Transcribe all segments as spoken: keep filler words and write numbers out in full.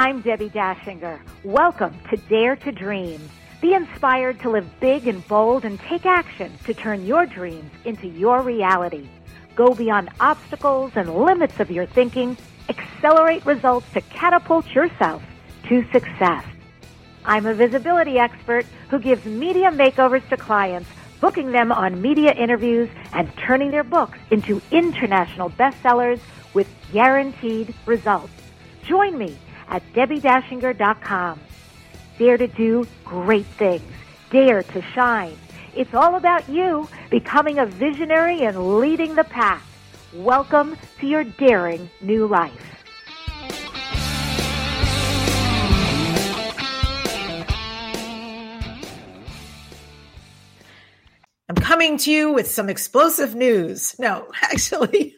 I'm Debbie Dashinger. Welcome to Dare to Dream. Be inspired to live big and bold and take action to turn your dreams into your reality. Go beyond obstacles and limits of your thinking. Accelerate results to catapult yourself to success. I'm a visibility expert who gives media makeovers to clients, booking them on media interviews and turning their books into international bestsellers with guaranteed results. Join me at debbie dashinger dot com. Dare to do great things. Dare to shine. It's all about you becoming a visionary and leading the pack. Welcome to your daring new life. I'm coming to you with some explosive news. No, actually,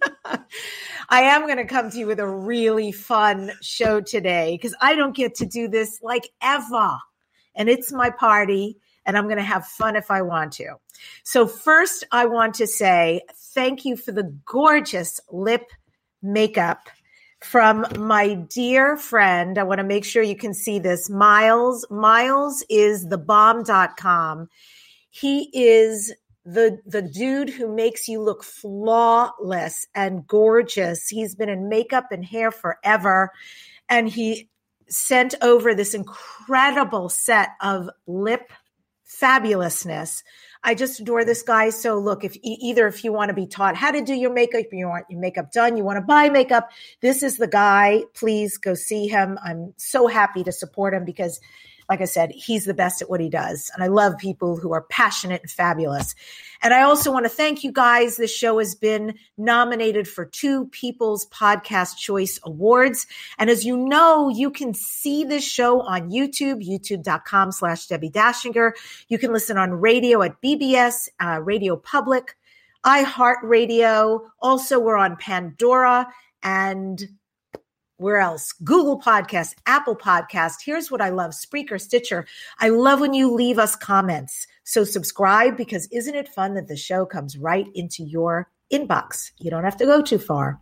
I am going to come to you with a really fun show today because I don't get to do this like ever. And it's my party, and I'm going to have fun if I want to. So first, I want to say thank you for the gorgeous lip makeup from my dear friend. I want to make sure you can see this. Miles. Miles is the bomb dot com. He is the the dude who makes you look flawless and gorgeous. He's been in makeup and hair forever, and he sent over this incredible set of lip fabulousness. I just adore this guy. So look, if either if you want to be taught how to do your makeup, you want your makeup done, you want to buy makeup, this is the guy. Please go see him. I'm so happy to support him because, like I said, he's the best at what he does. And I love people who are passionate and fabulous. And I also want to thank you guys. This show has been nominated for two People's Podcast Choice Awards. And as you know, you can see this show on YouTube, youtube.com slash Debbie Dashinger. You can listen on radio at B B S, uh, Radio Public, iHeartRadio. Also, we're on Pandora and where else? Google Podcast, Apple Podcast. Here's what I love. Spreaker, Stitcher. I love when you leave us comments. So subscribe because isn't it fun that the show comes right into your inbox? You don't have to go too far.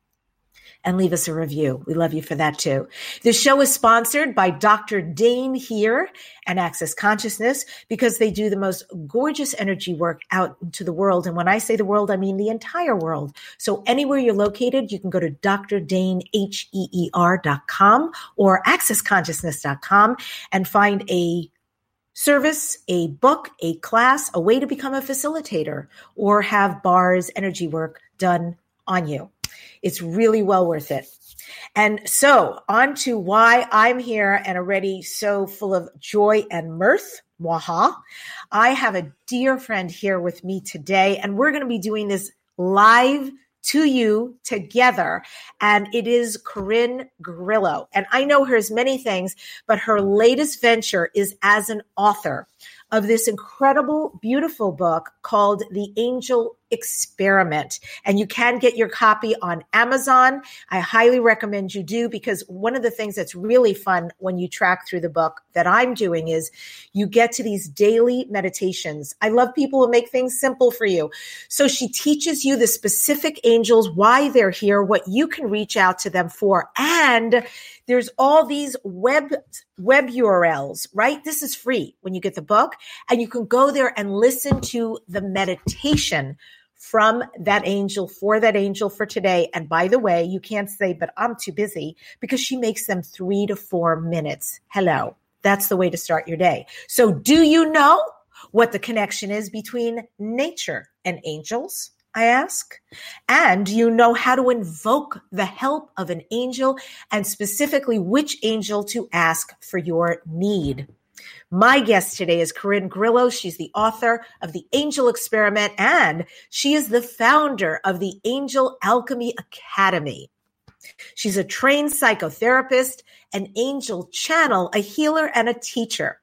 And leave us a review. We love you for that too. The show is sponsored by Doctor Dane here and Access Consciousness because they do the most gorgeous energy work out into the world. And when I say the world, I mean the entire world. So anywhere you're located, you can go to D R Dane, H E E R dot com or access consciousness dot com and find a service, a book, a class, a way to become a facilitator or have bars energy work done on you. It's really well worth it. And so on to why I'm here and already so full of joy and mirth. Waha. I have a dear friend here with me today, and we're going to be doing this live to you together. And it is Corinne Grillo. And I know her as many things, but her latest venture is as an author of this incredible, beautiful book called The Angel Experiment. And you can get your copy on Amazon. I highly recommend you do because one of the things that's really fun when you track through the book that I'm doing is you get to these daily meditations. I love people who make things simple for you. So she teaches you the specific angels, why they're here, what you can reach out to them for. And there's all these web web U R Ls, right? This is free when you get the book, and you can go there and listen to the meditation from that angel for that angel for today. And by the way, you can't say, but I'm too busy because she makes them three to four minutes. Hello. That's the way to start your day. So do you know what the connection is between nature and angels? I ask. And you know how to invoke the help of an angel and specifically which angel to ask for your need. My guest today is Corinne Grillo. She's the author of The Angel Experiment, and she is the founder of the Angel Alchemy Academy. She's a trained psychotherapist, an angel channel, a healer, and a teacher.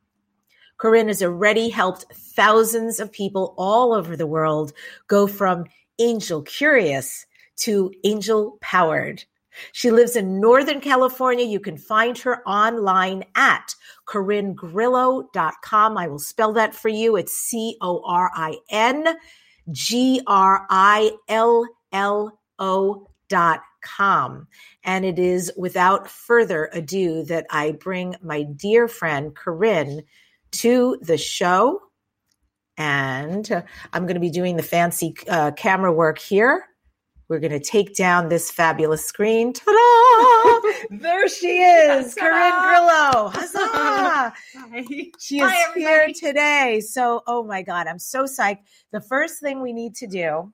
Corinne has already helped thousands of people all over the world go from angel curious to angel powered. She lives in Northern California. You can find her online at corinne grillo dot com. I will spell that for you. It's C O R I N G R I L L O dot com. And it is without further ado that I bring my dear friend Corinne to the show. And uh, I'm going to be doing the fancy uh, camera work here. We're going to take down this fabulous screen. Ta-da! There she is, Corinne Grillo. Huzzah! Hi. She is Hi, here today. So, oh my God, I'm so psyched. The first thing we need to do.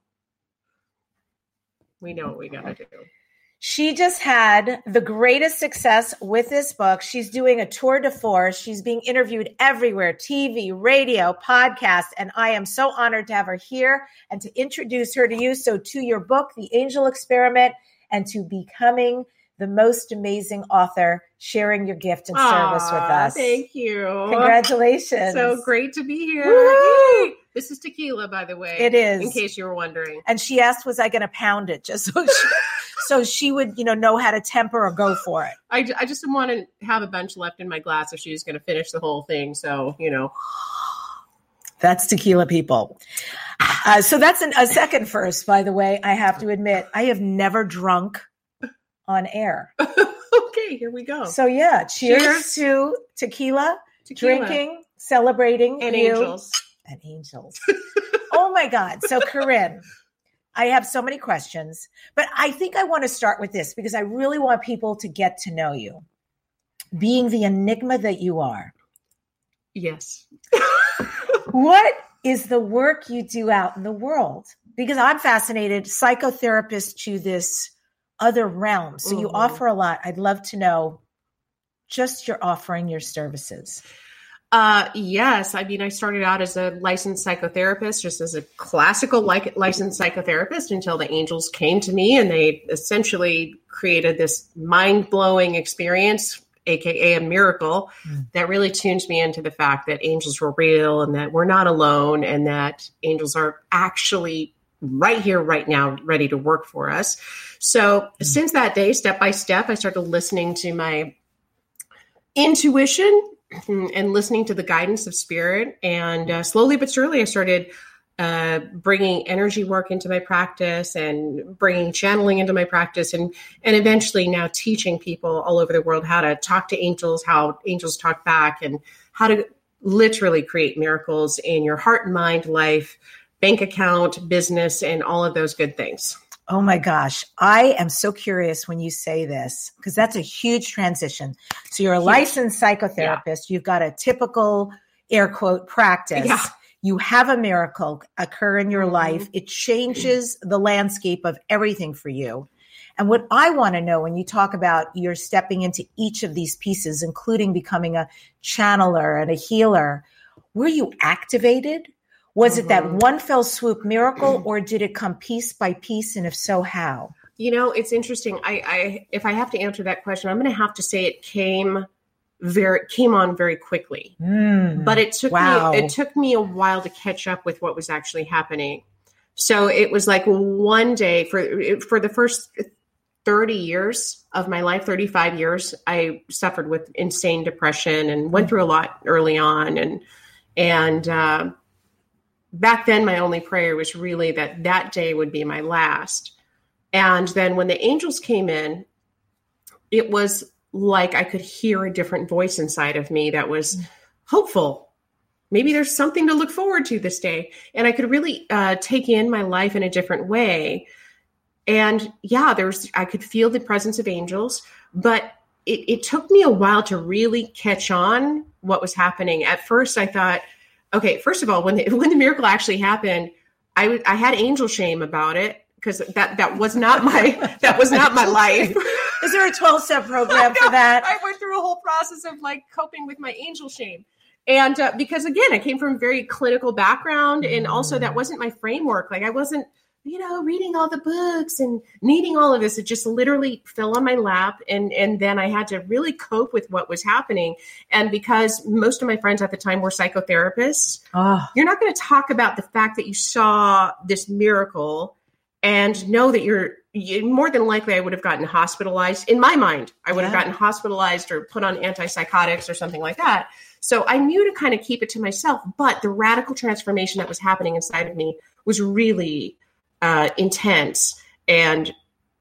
We know what we got to do. She just had the greatest success with this book. She's doing a tour de force. She's being interviewed everywhere, T V, radio, podcast. And I am so honored to have her here and to introduce her to you. So to your book, The Angel Experiment, and to becoming the most amazing author, sharing your gift and Aww, service with us. Thank you. Congratulations. So great to be here. Woo! This is tequila, by the way. It is. In case you were wondering. And she asked, was I going to pound it just so she, so she would, you know, know how to temper or go for it. I, I just didn't want to have a bunch left in my glass if she was going to finish the whole thing. So, you know. That's tequila, people. Uh, so that's an, a second first, by the way. I have to admit, I have never drunk on air. Okay, here we go. So yeah, cheers, Cheers. to tequila, Tequila. drinking, celebrating. And you. angels. And angels. Oh my God. So Corinne, I have so many questions, but I think I want to start with this because I really want people to get to know you. Being the enigma that you are. Yes. What is the work you do out in the world? Because I'm fascinated, psychotherapist to this other realm. So mm-hmm. you offer a lot. I'd love to know just your offering your services. Uh, yes. I mean, I started out as a licensed psychotherapist, just as a classical like licensed psychotherapist until the angels came to me and they essentially created this mind-blowing experience, A K A a miracle, mm. that really tunes me into the fact that angels were real and that we're not alone and that angels are actually right here, right now, ready to work for us. So mm. since that day, step by step, I started listening to my intuition and listening to the guidance of spirit. And uh, slowly but surely, I started uh, bringing energy work into my practice and bringing channeling into my practice. And, and eventually now teaching people all over the world how to talk to angels, how angels talk back, and how to literally create miracles in your heart and mind, life, bank account, business, and all of those good things. Oh my gosh. I am so curious when you say this, because that's a huge transition. So you're a huge. licensed psychotherapist. Yeah. You've got a typical air quote practice. Yeah. You have a miracle occur in your mm-hmm. life. It changes the landscape of everything for you. And what I want to know when you talk about you're stepping into each of these pieces, including becoming a channeler and a healer, were you activated? Was mm-hmm. it that one fell swoop miracle, or did it come piece by piece? And if so, how? You know, it's interesting. I, I if I have to answer that question, I'm going to have to say it came very came on very quickly. Mm, but it took wow. me it took me a while to catch up with what was actually happening. So it was like one day for for the first thirty years of my life, thirty-five years, I suffered with insane depression and went through a lot early on. And and uh, back then, my only prayer was really that that day would be my last. And then when the angels came in, it was like I could hear a different voice inside of me that was hopeful. Maybe there's something to look forward to this day. And I could really uh, take in my life in a different way. And yeah, there's I could feel the presence of angels, but it, it took me a while to really catch on what was happening. At first, I thought, okay, first of all, when the, when the miracle actually happened, I, w- I had angel shame about it because that, that was not my that was not my life. Is there a twelve-step program for that? I went through a whole process of like coping with my angel shame. And uh, because again, I came from a very clinical background, and also that wasn't my framework. Like I wasn't, you know, reading all the books and needing all of this. It just literally fell on my lap. And, and then I had to really cope with what was happening. And because most of my friends at the time were psychotherapists, oh. you're not going to talk about the fact that you saw this miracle and know that you're you, more than likely I would have gotten hospitalized. In my mind, I would yeah. have gotten hospitalized or put on antipsychotics or something like that. So I knew to kind of keep it to myself. But the radical transformation that was happening inside of me was really uh, intense. And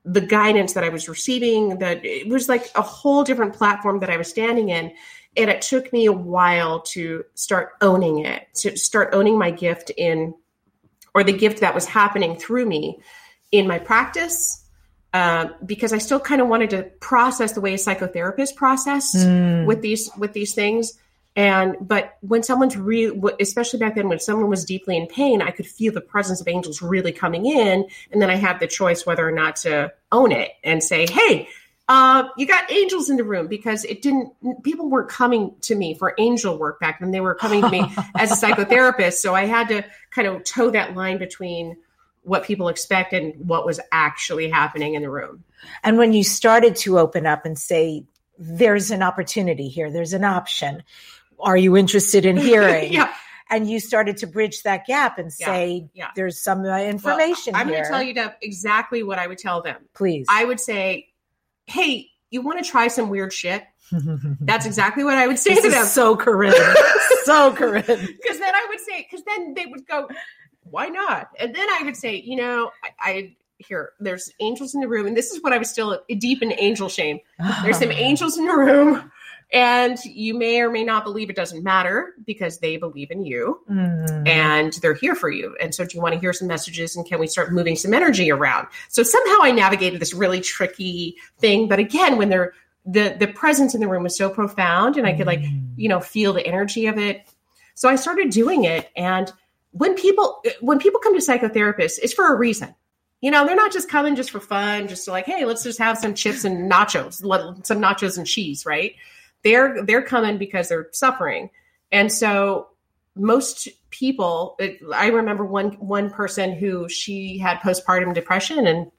the guidance that I was receiving, that it was like a whole different platform that I was standing in. And it took me a while to start owning it, to start owning my gift in, or the gift that was happening through me in my practice, uh, because I still kind of wanted to process the way a psychotherapist processed mm. with these, with these things. And, but when someone's really, especially back then, when someone was deeply in pain, I could feel the presence of angels really coming in. And then I had the choice whether or not to own it and say, hey, uh, you got angels in the room, because it didn't, people weren't coming to me for angel work back then. They were coming to me as a psychotherapist. So I had to kind of toe that line between what people expect and what was actually happening in the room. And when you started to open up and say, there's an opportunity here, there's an option, are you interested in hearing? Yeah. And you started to bridge that gap and say, yeah. Yeah. there's some uh, information well, I'm here. going to tell you Deb, exactly what I would tell them. Please. I would say, hey, you want to try some weird shit? That's exactly what I would say this to them. Is so Corinne. So Corinne. Because then I would say, because then they would go, why not? And then I would say, you know, I, I here, there's angels in the room. And this is what I was still deep in angel shame. There's some angels in the room. And you may or may not believe, it doesn't matter, because they believe in you mm. and they're here for you. And so do you want to hear some messages, and can we start moving some energy around? So somehow I navigated this really tricky thing. But again, when they're, the, the presence in the room was so profound, and I could like, you know, feel the energy of it. So I started doing it. And when people, when people come to psychotherapists, it's for a reason. You know, they're not just coming just for fun, just to like, hey, let's just have some chips and nachos, some nachos and cheese, right? They're they're coming because they're suffering. And so most people, it, I remember one one person who, she had postpartum depression, and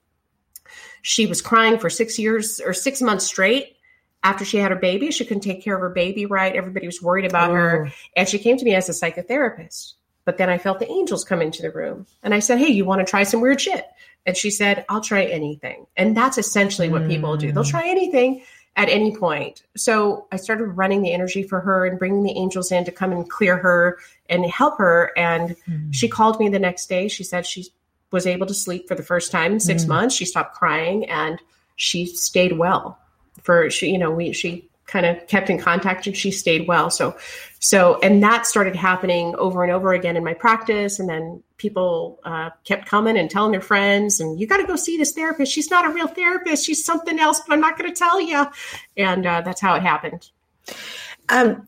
she was crying for six years or six months straight after she had her baby. She couldn't take care of her baby right. Everybody was worried about oh. her. And she came to me as a psychotherapist. But then I felt the angels come into the room. And I said, hey, you want to try some weird shit? And she said, I'll try anything. And that's essentially what mm. people do. They'll try anything at any point. So I started running the energy for her and bringing the angels in to come and clear her and help her. And mm. she called me the next day. She said she was able to sleep for the first time in six mm. months. She stopped crying and she stayed well for, she, you know, we, she kind of kept in contact and she stayed well. So, so, and that started happening over and over again in my practice. And then people uh, kept coming and telling their friends, and you got to go see this therapist. She's not a real therapist. She's something else, but I'm not going to tell you. And uh, that's how it happened. Um,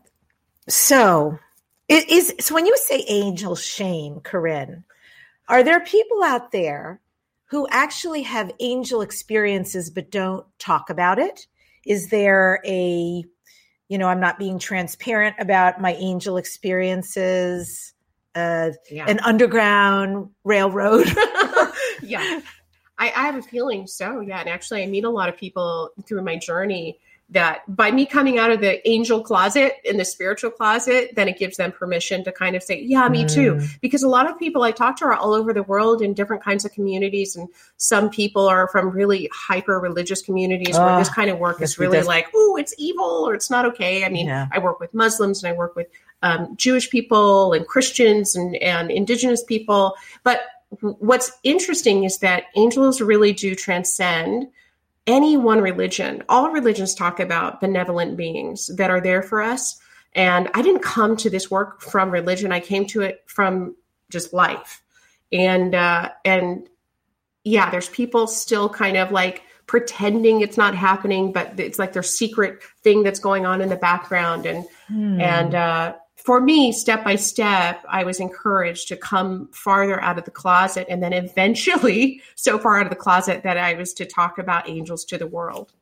so it is, so when you say angel shame, Corinne, are there people out there who actually have angel experiences, but don't talk about it? Is there a, you know, I'm not being transparent about my angel experiences, uh, yeah. an underground railroad? yeah, I, I have a feeling so. Yeah. And actually I meet a lot of people through my journey that by me coming out of the angel closet in the spiritual closet, then it gives them permission to kind of say, yeah, me mm. too. Because a lot of people I talk to are all over the world in different kinds of communities. And some people are from really hyper religious communities oh, where this kind of work is really like, oh, it's evil or it's not okay. I mean, yeah. I work with Muslims and I work with um, Jewish people and Christians and, and indigenous people. But what's interesting is that angels really do transcend any one religion. All religions talk about benevolent beings that are there for us. And I didn't come to this work from religion. I came to it from just life. And, uh, and yeah, there's people still kind of like pretending it's not happening, but it's like their secret thing that's going on in the background. And, hmm. and, uh, for me, step by step, I was encouraged to come farther out of the closet, and then eventually so far out of the closet that I was to talk about angels to the world.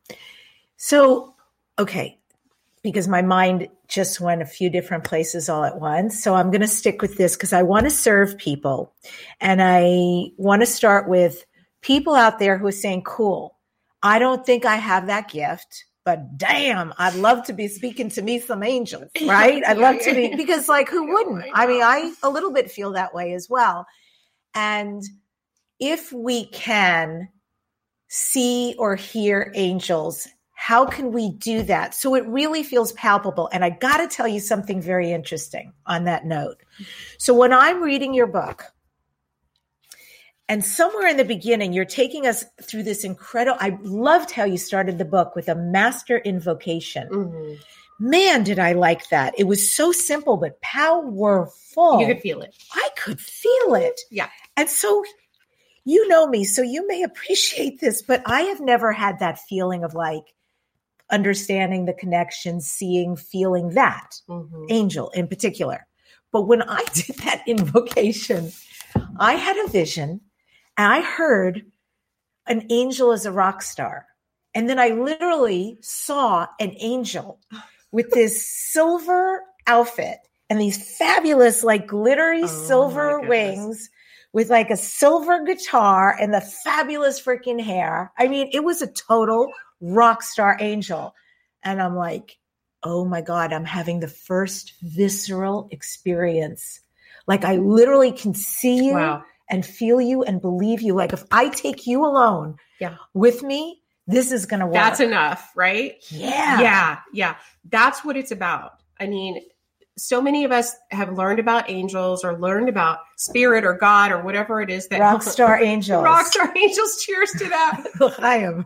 So, okay, because my mind just went a few different places all at once. So I'm going to stick with this because I want to serve people. And I want to start with people out there who are saying, cool, I don't think I have that gift. But damn, I'd love to be speaking to me some angels, right? I'd love to be, because like, who wouldn't? I mean, I a little bit feel that way as well. And if we can see or hear angels, how can we do that? So it really feels palpable. And I got to tell you something very interesting on that note. So when I'm reading your book, And somewhere in the beginning, you're taking us through this incredible, I loved how you started the book with a master invocation. Mm-hmm. Man, did I like that. It was so simple, but powerful. You could feel it. I could feel it. Yeah. And so you know me, so you may appreciate this, but I have never had that feeling of like understanding the connection, seeing, feeling that mm-hmm. angel in particular. But when I did that invocation, I had a vision and I heard an angel as a rock star. And then I literally saw an angel with this silver outfit and these fabulous, like glittery oh, silver wings with like a silver guitar and the fabulous freaking hair. I mean, it was a total rock star angel. And I'm like, oh my God, I'm having the first visceral experience. Like I literally can see you wow. and feel you and believe you. Like if I take you alone yeah. with me, this is going to work. That's enough, right? Yeah. Yeah. Yeah. That's what it's about. I mean, so many of us have learned about angels or learned about spirit or God or whatever it is that rock star angels, rock star angels. Cheers to that. I am.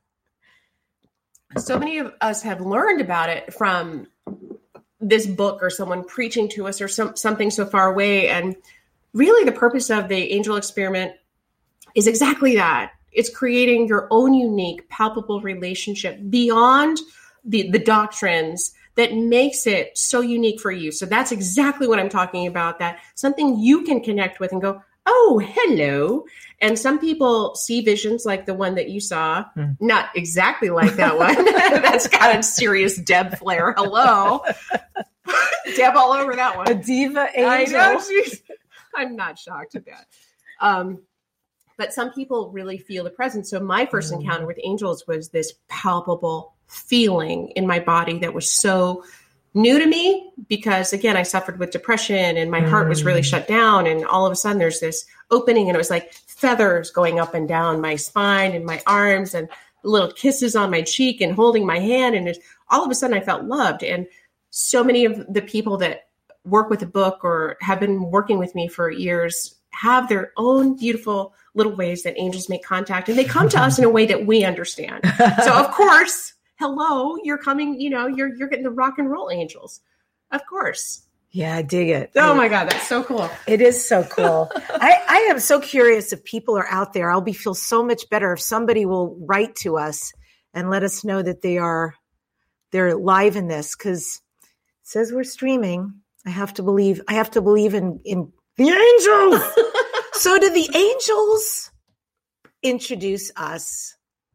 So many of us have learned about it from this book or someone preaching to us or some, something so far away. And really the purpose of the angel experiment is exactly that. It's creating your own unique, palpable relationship beyond the, the doctrines that makes it so unique for you. So that's exactly what I'm talking about, that something you can connect with and go, oh, hello. And some people see visions like the one that you saw, mm. not exactly like that one. That's got a serious Deb flair. Hello. Deb all over that one. A diva angel. I know. She's, I'm not shocked at that. Um, But some people really feel the presence. So my first mm. encounter with angels was this palpable feeling in my body that was so new to me because, again, I suffered with depression and my mm. heart was really shut down. And all of a sudden there's this opening and it was like feathers going up and down my spine and my arms and little kisses on my cheek and holding my hand. And all of a sudden I felt loved. And so many of the people that work with the book or have been working with me for years have their own beautiful little ways that angels make contact, and they come to us in a way that we understand. So of course, hello, you're coming, you know, you're, you're getting the rock and roll angels. Of course. Yeah, I dig it. Oh my God, that's so cool. It is so cool. I, I am so curious if people are out there. I'll be feel so much better if somebody will write to us and let us know that they are, they're live in this, because it says we're streaming. I have to believe, I have to believe in, in the angels. So did the angels introduce us?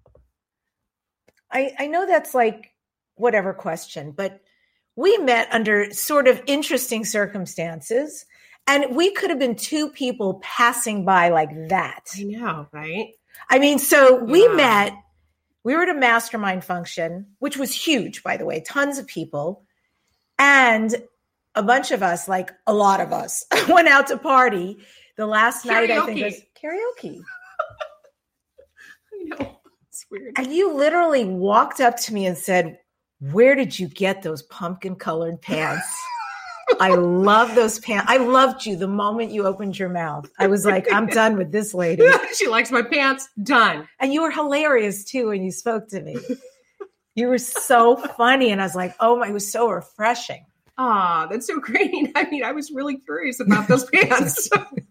I, I know that's like whatever question, but we met under sort of interesting circumstances, and we could have been two people passing by like that. I know, right? I mean, so we yeah. met, we were at a mastermind function, which was huge, by the way, tons of people. And a bunch of us, like a lot of us, went out to party. The last karaoke. night, I think, was karaoke. I know. It's weird. And you literally walked up to me and said, where did you get those pumpkin colored pants? I love those pants. I loved you the moment you opened your mouth. I was like, I'm done with this lady. She likes my pants. Done. And you were hilarious too when you spoke to me. You were so funny. And I was like, oh my, it was so refreshing. Ah, that's so great. I mean, I was really curious about those pants.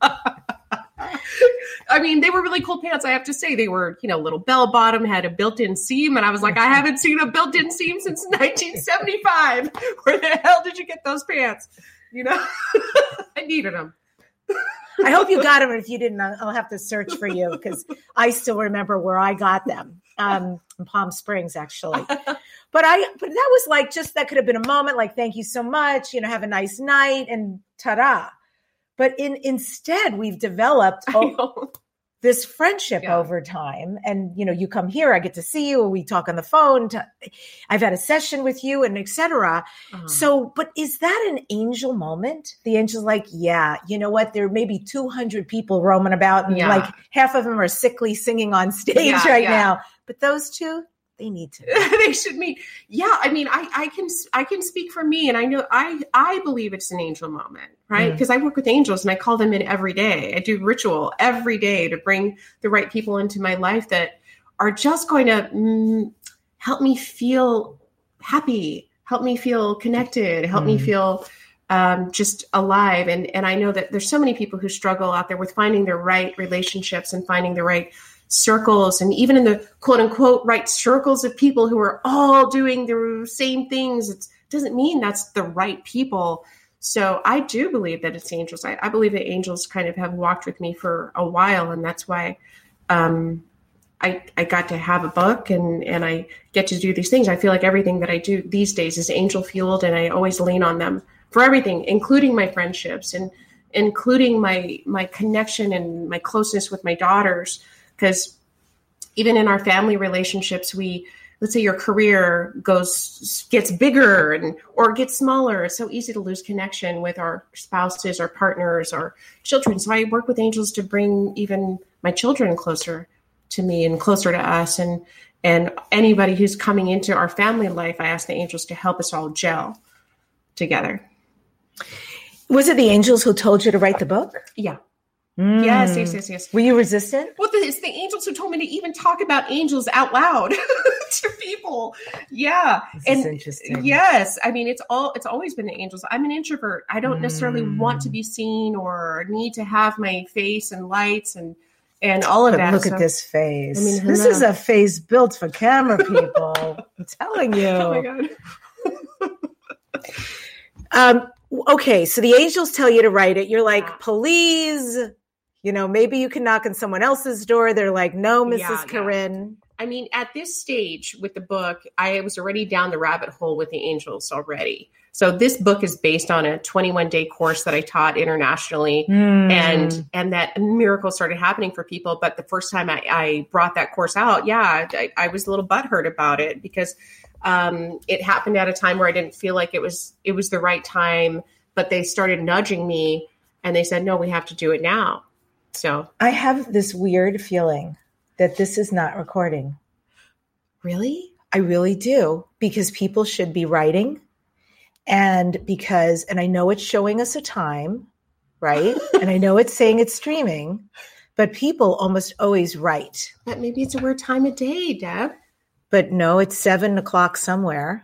I mean, they were really cool pants. I have to say, they were, you know, little bell bottom, had a built-in seam. And I was like, I haven't seen a built-in seam since nineteen seventy-five. Where the hell did you get those pants? You know, I needed them. I hope you got them. If you didn't, I'll have to search for you, because I still remember where I got them, um, in Palm Springs, actually. But I, but that was like, just, that could have been a moment like, thank you so much, you know, have a nice night and ta-da. But in, instead we've developed oh, this friendship yeah. over time. And, you know, you come here, I get to see you, we talk on the phone. To, I've had a session with you and et cetera. Uh-huh. So, but is that an angel moment? The angel's like, yeah, you know what? There may be two hundred people roaming about and yeah. like half of them are sickly singing on stage yeah, right yeah. now. But those two, They need to. They should meet. Yeah. I mean, I, I can, I can speak for me, and I know I, I believe it's an angel moment, right? Because mm. I work with angels and I call them in every day. I do ritual every day to bring the right people into my life that are just going to mm, help me feel happy, help me feel connected, help mm. me feel um, just alive. And, and I know that there's so many people who struggle out there with finding their right relationships and finding the right circles, and even in the quote unquote right circles of people who are all doing the same things. It doesn't mean that's the right people. So I do believe that it's angels. I, I believe that angels kind of have walked with me for a while. And that's why um, I, I got to have a book, and, and I get to do these things. I feel like everything that I do these days is angel fueled, and I always lean on them for everything, including my friendships and including my, my connection and my closeness with my daughters. Because even in our family relationships, we, let's say your career goes, gets bigger and, or gets smaller. It's so easy to lose connection with our spouses, our partners, our children. So I work with angels to bring even my children closer to me and closer to us. And, and anybody who's coming into our family life, I ask the angels to help us all gel together. Was it the angels who told you to write the book? Yeah. Mm. Yes, yes, yes, yes. Were you resistant? Well, the, it's the angels who told me to even talk about angels out loud to people. Yeah. This and is interesting. Yes. I mean, it's all, it's always been the angels. I'm an introvert. I don't mm. necessarily want to be seen or need to have my face and lights and, and all of but that. Look so, at this face. I mean, this is a face built for camera people. I'm telling you. Oh my God. um, okay. So the angels tell you to write it. You're like, yeah. please. You know, maybe you can knock on someone else's door. They're like, no, Missus Yeah, Corinne. Yeah. I mean, at this stage with the book, I was already down the rabbit hole with the angels already. So this book is based on a twenty-one day course that I taught internationally. Mm. And and that miracles started happening for people. But the first time I, I brought that course out, yeah, I, I was a little butthurt about it because um, it happened at a time where I didn't feel like it was it was the right time. But they started nudging me and they said, no, we have to do it now. So I have this weird feeling that this is not recording. Really? I really do, because people should be writing, and because, and I know it's showing us a time, right? And I know it's saying it's streaming, but people almost always write. But maybe it's a weird time of day, Deb. But no, it's seven o'clock somewhere.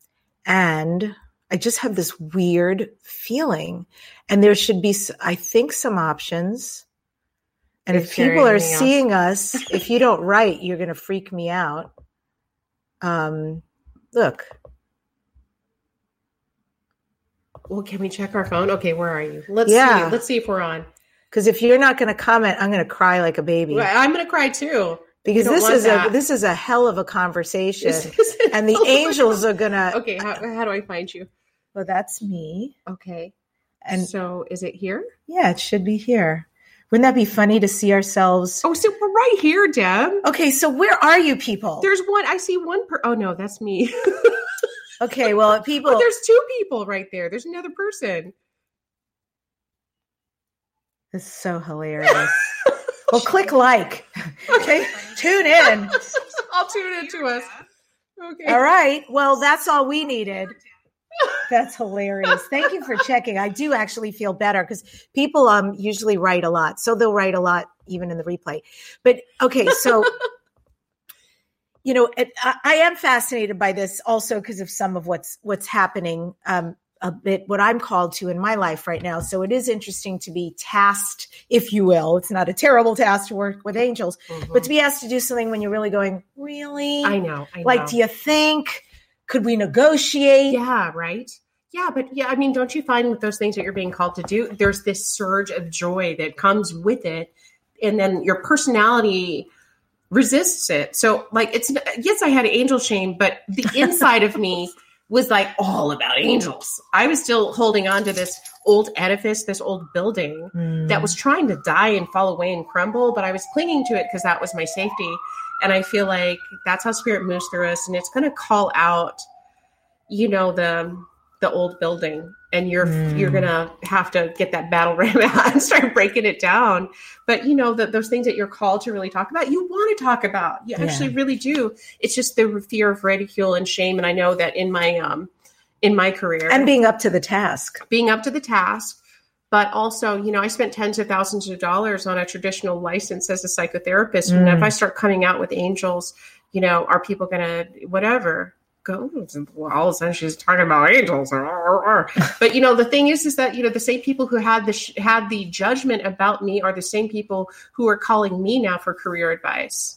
And I just have this weird feeling, and there should be, I think, some options. And if people are seeing us, if you don't write, you're going to freak me out. Um, look. Well, can we check our phone? Okay, where are you? Let's yeah. see. Let's see if we're on. Because if you're not going to comment, I'm going to cry like a baby. Well, I'm going to cry too. Because this is that. a this is a hell of a conversation, and the angels are going to. Okay, how how do I find you? Well, that's me. Okay, and so is it here? Yeah, it should be here. Wouldn't that be funny to see ourselves? Oh, so we're right here, Deb. Okay, so where are you people? There's one. I see one per. Oh no, that's me. Okay, well, people. Oh, there's two people right there. There's another person. It's so hilarious. Well, click like. Okay, tune in. I'll tune in to us. Okay. All right. Well, that's all we needed. That's hilarious. Thank you for checking. I do actually feel better because people um usually write a lot. So they'll write a lot even in the replay. But okay, so, you know, it, I, I am fascinated by this also because of some of what's what's happening um, a bit, what I'm called to in my life right now. So it is interesting to be tasked, if you will. It's not a terrible task to work with angels, mm-hmm. but to be asked to do something when you're really going, really? I know. I know. Like, do you think? Could we negotiate? Yeah, right. Yeah, but yeah, I mean, don't you find with those things that you're being called to do, there's this surge of joy that comes with it, and then your personality resists it. So, like, it's yes, I had angel shame, but the inside of me was like all about angels. I was still holding on to this old edifice, this old building mm. that was trying to die and fall away and crumble, but I was clinging to it because that was my safety. And I feel like that's how spirit moves through us. And it's going to call out, you know, the the old building, and you're Mm. you're gonna have to get that battle ram out and start breaking it down. But you know, that those things that you're called to really talk about, you want to talk about. You Yeah. actually really do. It's just the fear of ridicule and shame. And I know that in my um in my career, And being up to the task. being up to the task, but also, you know, I spent tens of thousands of dollars on a traditional license as a psychotherapist. Mm. And if I start coming out with angels, you know, are people going to, whatever, go, well, all of a sudden she's talking about angels. But, you know, the thing is, is that, you know, the same people who had the, sh- had the judgment about me are the same people who are calling me now for career advice.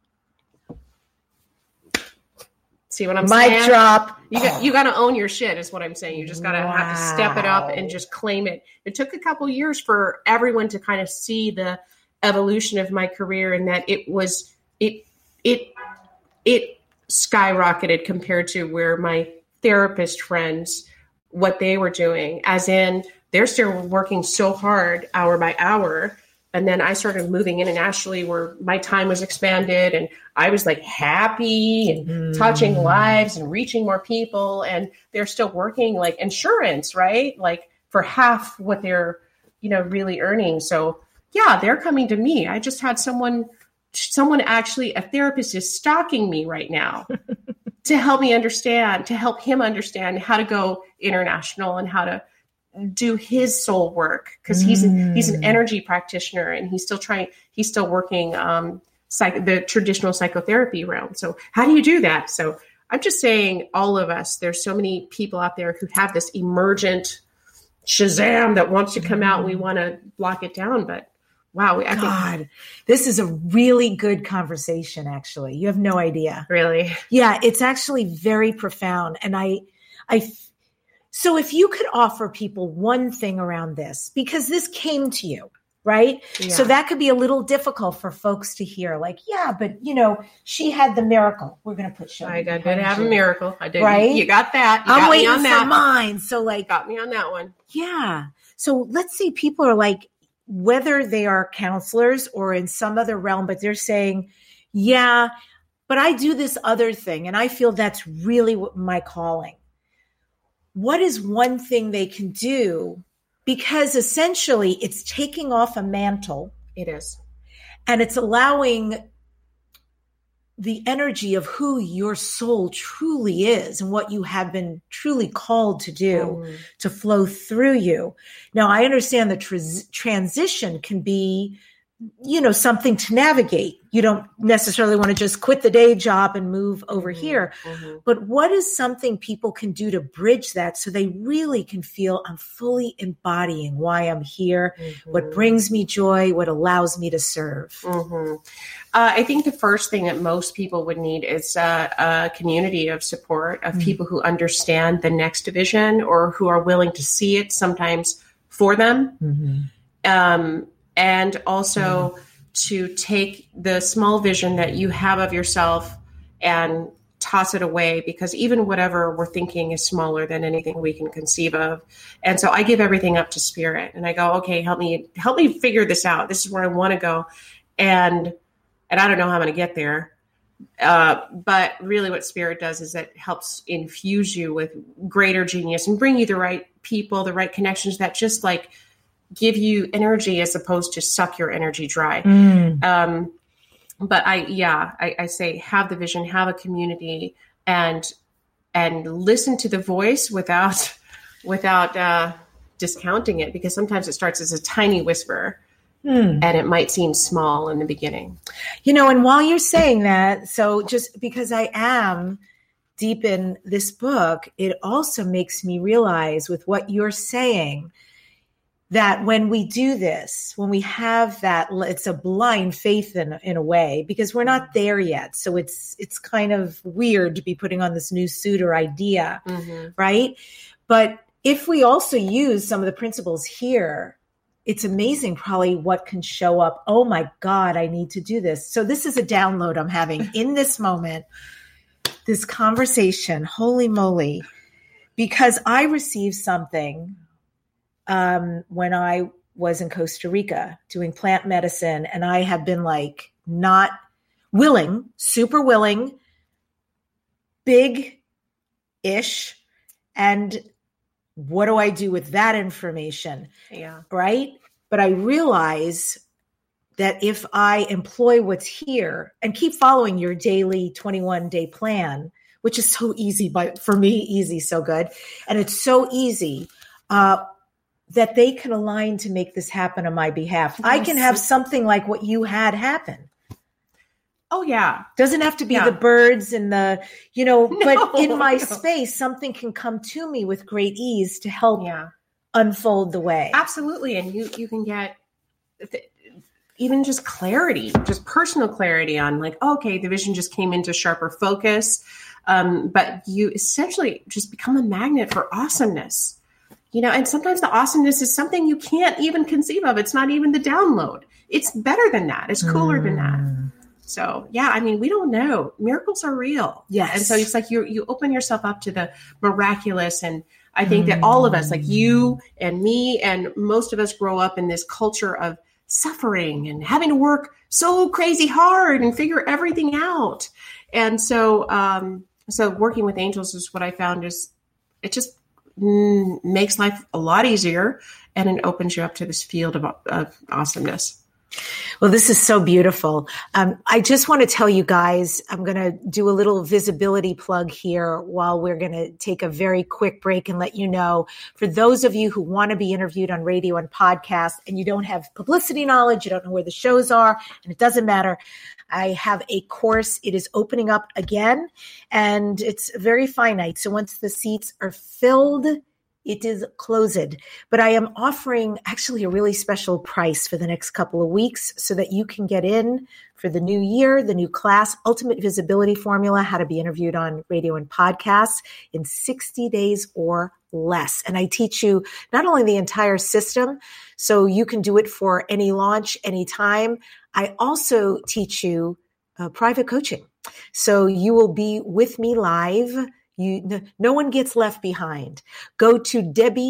See what I'm Mic saying? drop. You got you got to own your shit is what I'm saying. You just got to Wow. have to step it up and just claim it. It took a couple years for everyone to kind of see the evolution of my career, and that it was it it it skyrocketed compared to where my therapist friends, what they were doing, as in they're still working so hard hour by hour. And then I started moving internationally where my time was expanded, and I was like happy and Mm. touching lives and reaching more people. And they're still working like insurance, right? Like for half what they're, you know, really earning. So yeah, they're coming to me. I just had someone, someone actually, a therapist is stalking me right now to help me understand, to help him understand how to go international and how to do his soul work, because he's Mm. he's an energy practitioner, and he's still trying he's still working um psych, the traditional psychotherapy realm. So how do you do that? So I'm just saying, all of us, there's so many people out there who have this emergent Shazam that wants to come out. We want to block it down, but wow, I think God, this is a really good conversation, actually. You have no idea. really, Yeah, it's actually very profound. And I, I, so if you could offer people one thing around this, because this came to you, right? Yeah. So that could be a little difficult for folks to hear. Like, yeah, but you know, she had the miracle. We're going to put show. I did have a miracle. I did. Right? You got that. You I'm got waiting me on for that. mine. So like, Got me on that one. yeah. So let's say people are like, whether they are counselors or in some other realm, but they're saying, yeah, but I do this other thing, and I feel that's really what my calling. What is one thing they can do? Because essentially it's taking off a mantle. It is. And it's allowing the energy of who your soul truly is and what you have been truly called to do Mm. to flow through you. Now, I understand the tr- transition can be, you know, something to navigate. You don't necessarily want to just quit the day job and move over Mhm. here. Mhm. But what is something people can do to bridge that so they really can feel I'm fully embodying why I'm here, what Mhm. brings me joy, what allows me to serve? Mm-hmm. Uh, I think the first thing that most people would need is uh, a community of support of Mm. people who understand the next vision or who are willing to see it sometimes for them. Mm-hmm. Um, and also to take the small vision that you have of yourself and toss it away, because even whatever we're thinking is smaller than anything we can conceive of. And so I give everything up to spirit, and I go, okay, help me, help me figure this out. This is where I want to go. And, and I don't know how I'm going to get there. Uh, but really what spirit does is it helps infuse you with greater genius and bring you the right people, the right connections that just like give you energy as opposed to suck your energy dry. Mm. Um, but I, yeah, I, I say have the vision, have a community, and and listen to the voice without without uh, discounting it, because sometimes it starts as a tiny whisper, Mm. and it might seem small in the beginning. You know, and while you're saying that, so just because I am deep in this book, it also makes me realize with what you're saying that when we do this, when we have that, it's a blind faith in, in a way, because we're not there yet. So it's, it's kind of weird to be putting on this new suit or idea, Mm-hmm. right? But if we also use some of the principles here, it's amazing probably what can show up. Oh my God, I need to do this. So this is a download I'm having in this moment, this conversation, holy moly, because I received something um, when I was in Costa Rica doing plant medicine, and I have been like not willing, super willing, big-ish, and what do I do with that information? Yeah. Right. But I realize that if I employ what's here and keep following your daily twenty-one day plan, which is so easy, but for me, easy, so good. And it's so easy uh, that they can align to make this happen on my behalf. Yes. I can have something like what you had happen. Oh, yeah. Doesn't have to be yeah. the birds and the, you know, no, but in my no. space, something can come to me with great ease to help yeah. unfold the way. Absolutely. And you, you can get th- even just clarity, just personal clarity on like, okay, the vision just came into sharper focus. Um, but you essentially just become a magnet for awesomeness, you know, and sometimes the awesomeness is something you can't even conceive of. It's not even the download. It's better than that. It's cooler mm. than that. So, yeah, I mean, we don't know. Miracles are real. Yes. And so it's like you you open yourself up to the miraculous. And I think mm. that all of us, like you and me and most of us grow up in this culture of suffering and having to work so crazy hard and figure everything out. And so, um, so working with angels is what I found is it just mm, makes life a lot easier, and it opens you up to this field of, of awesomeness. Well, this is so beautiful. Um, I just want to tell you guys, I'm going to do a little visibility plug here while we're going to take a very quick break and let you know, for those of you who want to be interviewed on radio and podcast and you don't have publicity knowledge, you don't know where the shows are, and it doesn't matter. I have a course. It is opening up again, and it's very finite. So once the seats are filled, it is closed, but I am offering actually a really special price for the next couple of weeks so that you can get in for the new year, the new class, Ultimate Visibility Formula, how to be interviewed on radio and podcasts in sixty days or less. And I teach you not only the entire system, so you can do it for any launch, anytime. I also teach you uh, private coaching. So you will be with me live. You, no one gets left behind. Go to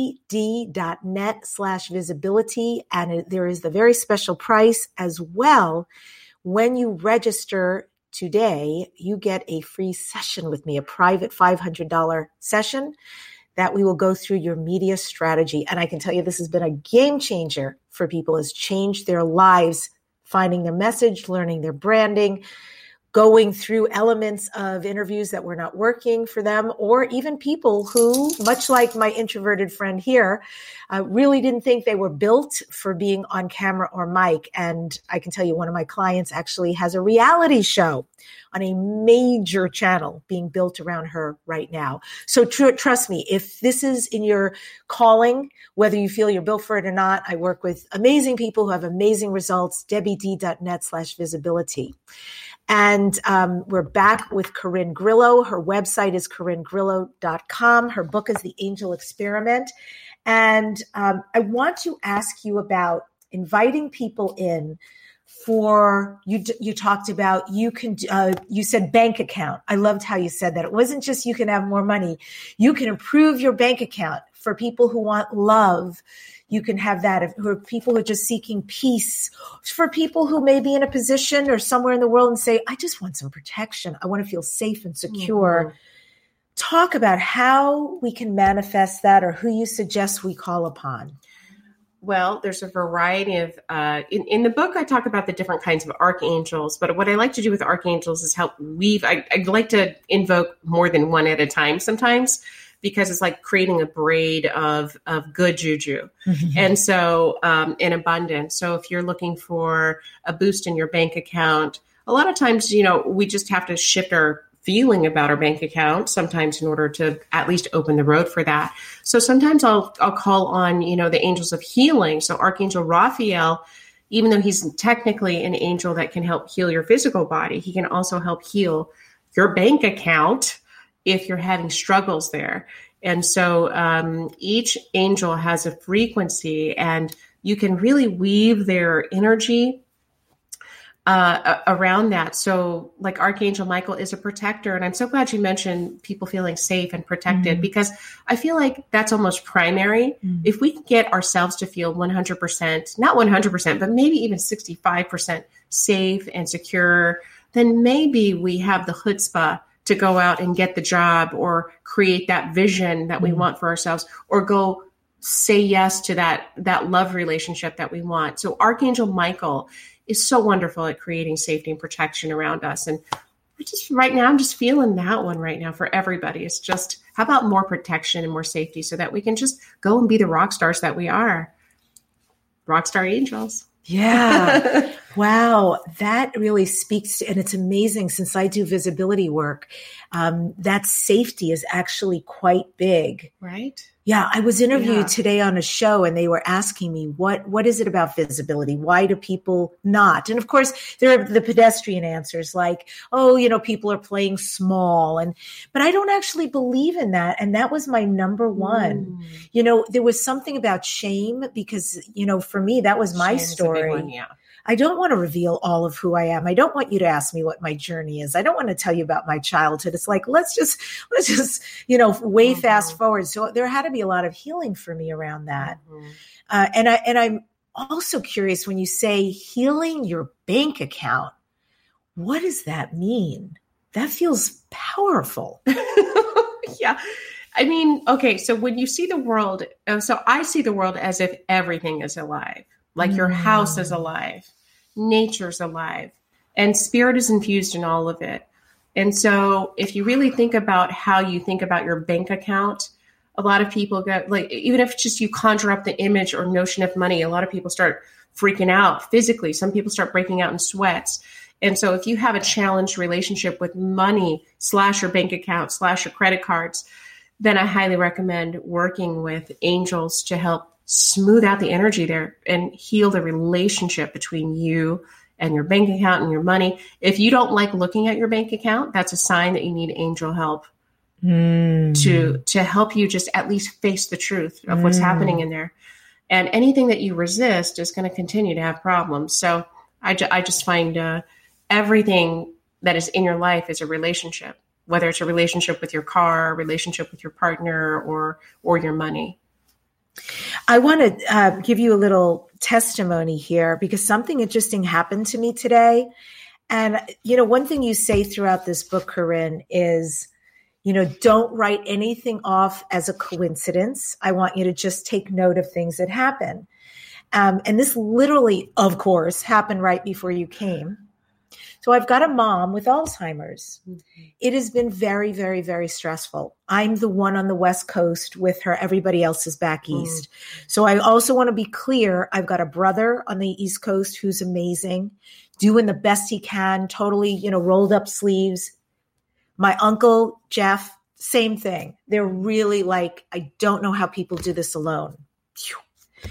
debbied.net slash visibility. And it, there is the very special price as well. When you register today, you get a free session with me, a private five hundred dollars session that we will go through your media strategy. And I can tell you this has been a game changer for people. It's changed their lives, finding their message, learning their branding, going through elements of interviews that were not working for them, or even people who, much like my introverted friend here, uh, really didn't think they were built for being on camera or mic. And I can tell you one of my clients actually has a reality show on a major channel being built around her right now. So tr- trust me, if this is in your calling, whether you feel you're built for it or not, I work with amazing people who have amazing results, debbied.net slash visibility. And um, we're back with Corinne Grillo. Her website is corinne grillo dot com. Her book is The Angel Experiment. And um, I want to ask you about inviting people in for, you You talked about, you can, uh, you said bank account. I loved how you said that. It wasn't just you can have more money. You can improve your bank account for people who want love. You can have that if, for people who are just seeking peace, for people who may be in a position or somewhere in the world and say, I just want some protection. I want to feel safe and secure. Mm-hmm. Talk about how we can manifest that, or who you suggest we call upon. Well, there's a variety of, uh, in, in the book, I talk about the different kinds of archangels, but what I like to do with archangels is help weave. I, I like to invoke more than one at a time sometimes, because it's like creating a braid of, of good juju. Mm-hmm. And so um, in abundance. So if you're looking for a boost in your bank account, a lot of times, you know, we just have to shift our feeling about our bank account sometimes in order to at least open the road for that. So sometimes I'll, I'll call on, you know, the angels of healing. So Archangel Raphael, even though he's technically an angel that can help heal your physical body, he can also help heal your bank account if you're having struggles there. And so um, each angel has a frequency, and you can really weave their energy uh, around that. So like Archangel Michael is a protector. And I'm so glad you mentioned people feeling safe and protected, mm-hmm. because I feel like that's almost primary. Mm-hmm. If we can get ourselves to feel one hundred percent, not one hundred percent, but maybe even sixty-five percent safe and secure, then maybe we have the chutzpah to go out and get the job or create that vision that we mm. want for ourselves, or go say yes to that, that love relationship that we want. So Archangel Michael is so wonderful at creating safety and protection around us. And just right now, I'm just feeling that one right now for everybody. It's just, how about more protection and more safety so that we can just go and be the rock stars that we are. Rock star angels. Yeah. Wow. That really speaks to, and it's amazing since I do visibility work, um, that safety is actually quite big. Right. Yeah. I was interviewed Yeah. today on a show and they were asking me, what, what is it about visibility? Why do people not? And of course there are the pedestrian answers like, oh, you know, people are playing small. And, but I don't actually believe in that. And that was my number one. Mm. You know, there was something about shame because, you know, for me, that was my Shame's story. a big one, yeah. I don't want to reveal all of who I am. I don't want you to ask me what my journey is. I don't want to tell you about my childhood. It's like, let's just, let's just, you know, way mm-hmm. fast forward. So there had to be a lot of healing for me around that. Mm-hmm. Uh, and I, and I'm also curious when you say healing your bank account, what does that mean? That feels powerful. Yeah. I mean, okay. So when you see the world, so I see the world as if everything is alive, like mm. your house is alive. Nature's alive, and spirit is infused in all of it. And so if you really think about how you think about your bank account, a lot of people get like, even if it's just you conjure up the image or notion of money, a lot of people start freaking out physically. Some people start breaking out in sweats. And so if you have a challenged relationship with money slash your bank account slash your credit cards, then I highly recommend working with angels to help smooth out the energy there and heal the relationship between you and your bank account and your money. If you don't like looking at your bank account, that's a sign that you need angel help mm. to, to help you just at least face the truth of what's mm. happening in there. And anything that you resist is going to continue to have problems. So I, ju- I just find uh, everything that is in your life is a relationship, whether it's a relationship with your car, a relationship with your partner, or, or your money. I want to uh, give you a little testimony here because something interesting happened to me today. And, you know, one thing you say throughout this book, Corinne, is, you know, don't write anything off as a coincidence. I want you to just take note of things that happen. Um, and this literally, of course, happened right before you came. So I've got a mom with Alzheimer's. Mm-hmm. It has been very, very, very stressful. I'm the one on the West Coast with her. Everybody else is back east. Mm-hmm. So I also want to be clear. I've got a brother on the East Coast who's amazing, doing the best he can, totally, you know, rolled up sleeves. My uncle, Jeff, same thing. They're really like, I don't know how people do this alone. Phew.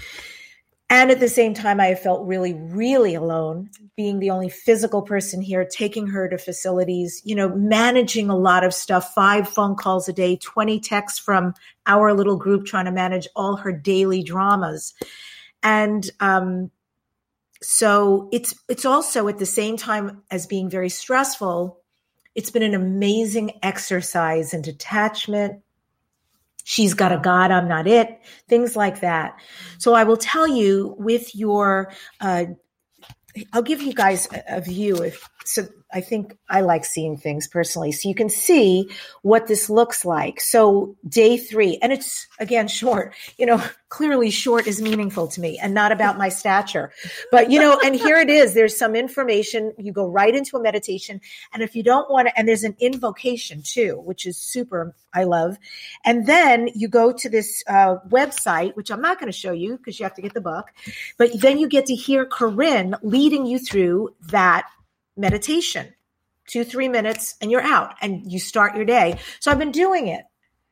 And at the same time, I felt really, really alone, being the only physical person here, taking her to facilities, you know, managing a lot of stuff, five phone calls a day, twenty texts from our little group, trying to manage all her daily dramas. And um, so it's it's also at the same time as being very stressful, it's been an amazing exercise in detachment. She's got a God, I'm not it, things like that. So I will tell you with your, uh, I'll give you guys a, a view. If so, I think I like seeing things personally. So you can see what this looks like. So day three, and it's again short, you know, clearly short is meaningful to me and not about my stature. But, you know, and here it is. There's some information. You go right into a meditation. And if you don't want to, and there's an invocation too, which is super, I love. And then you go to this uh, website, which I'm not going to show you because you have to get the book. But then you get to hear Corinne leading you through that meditation, two, three minutes, and you're out and you start your day. So I've been doing it.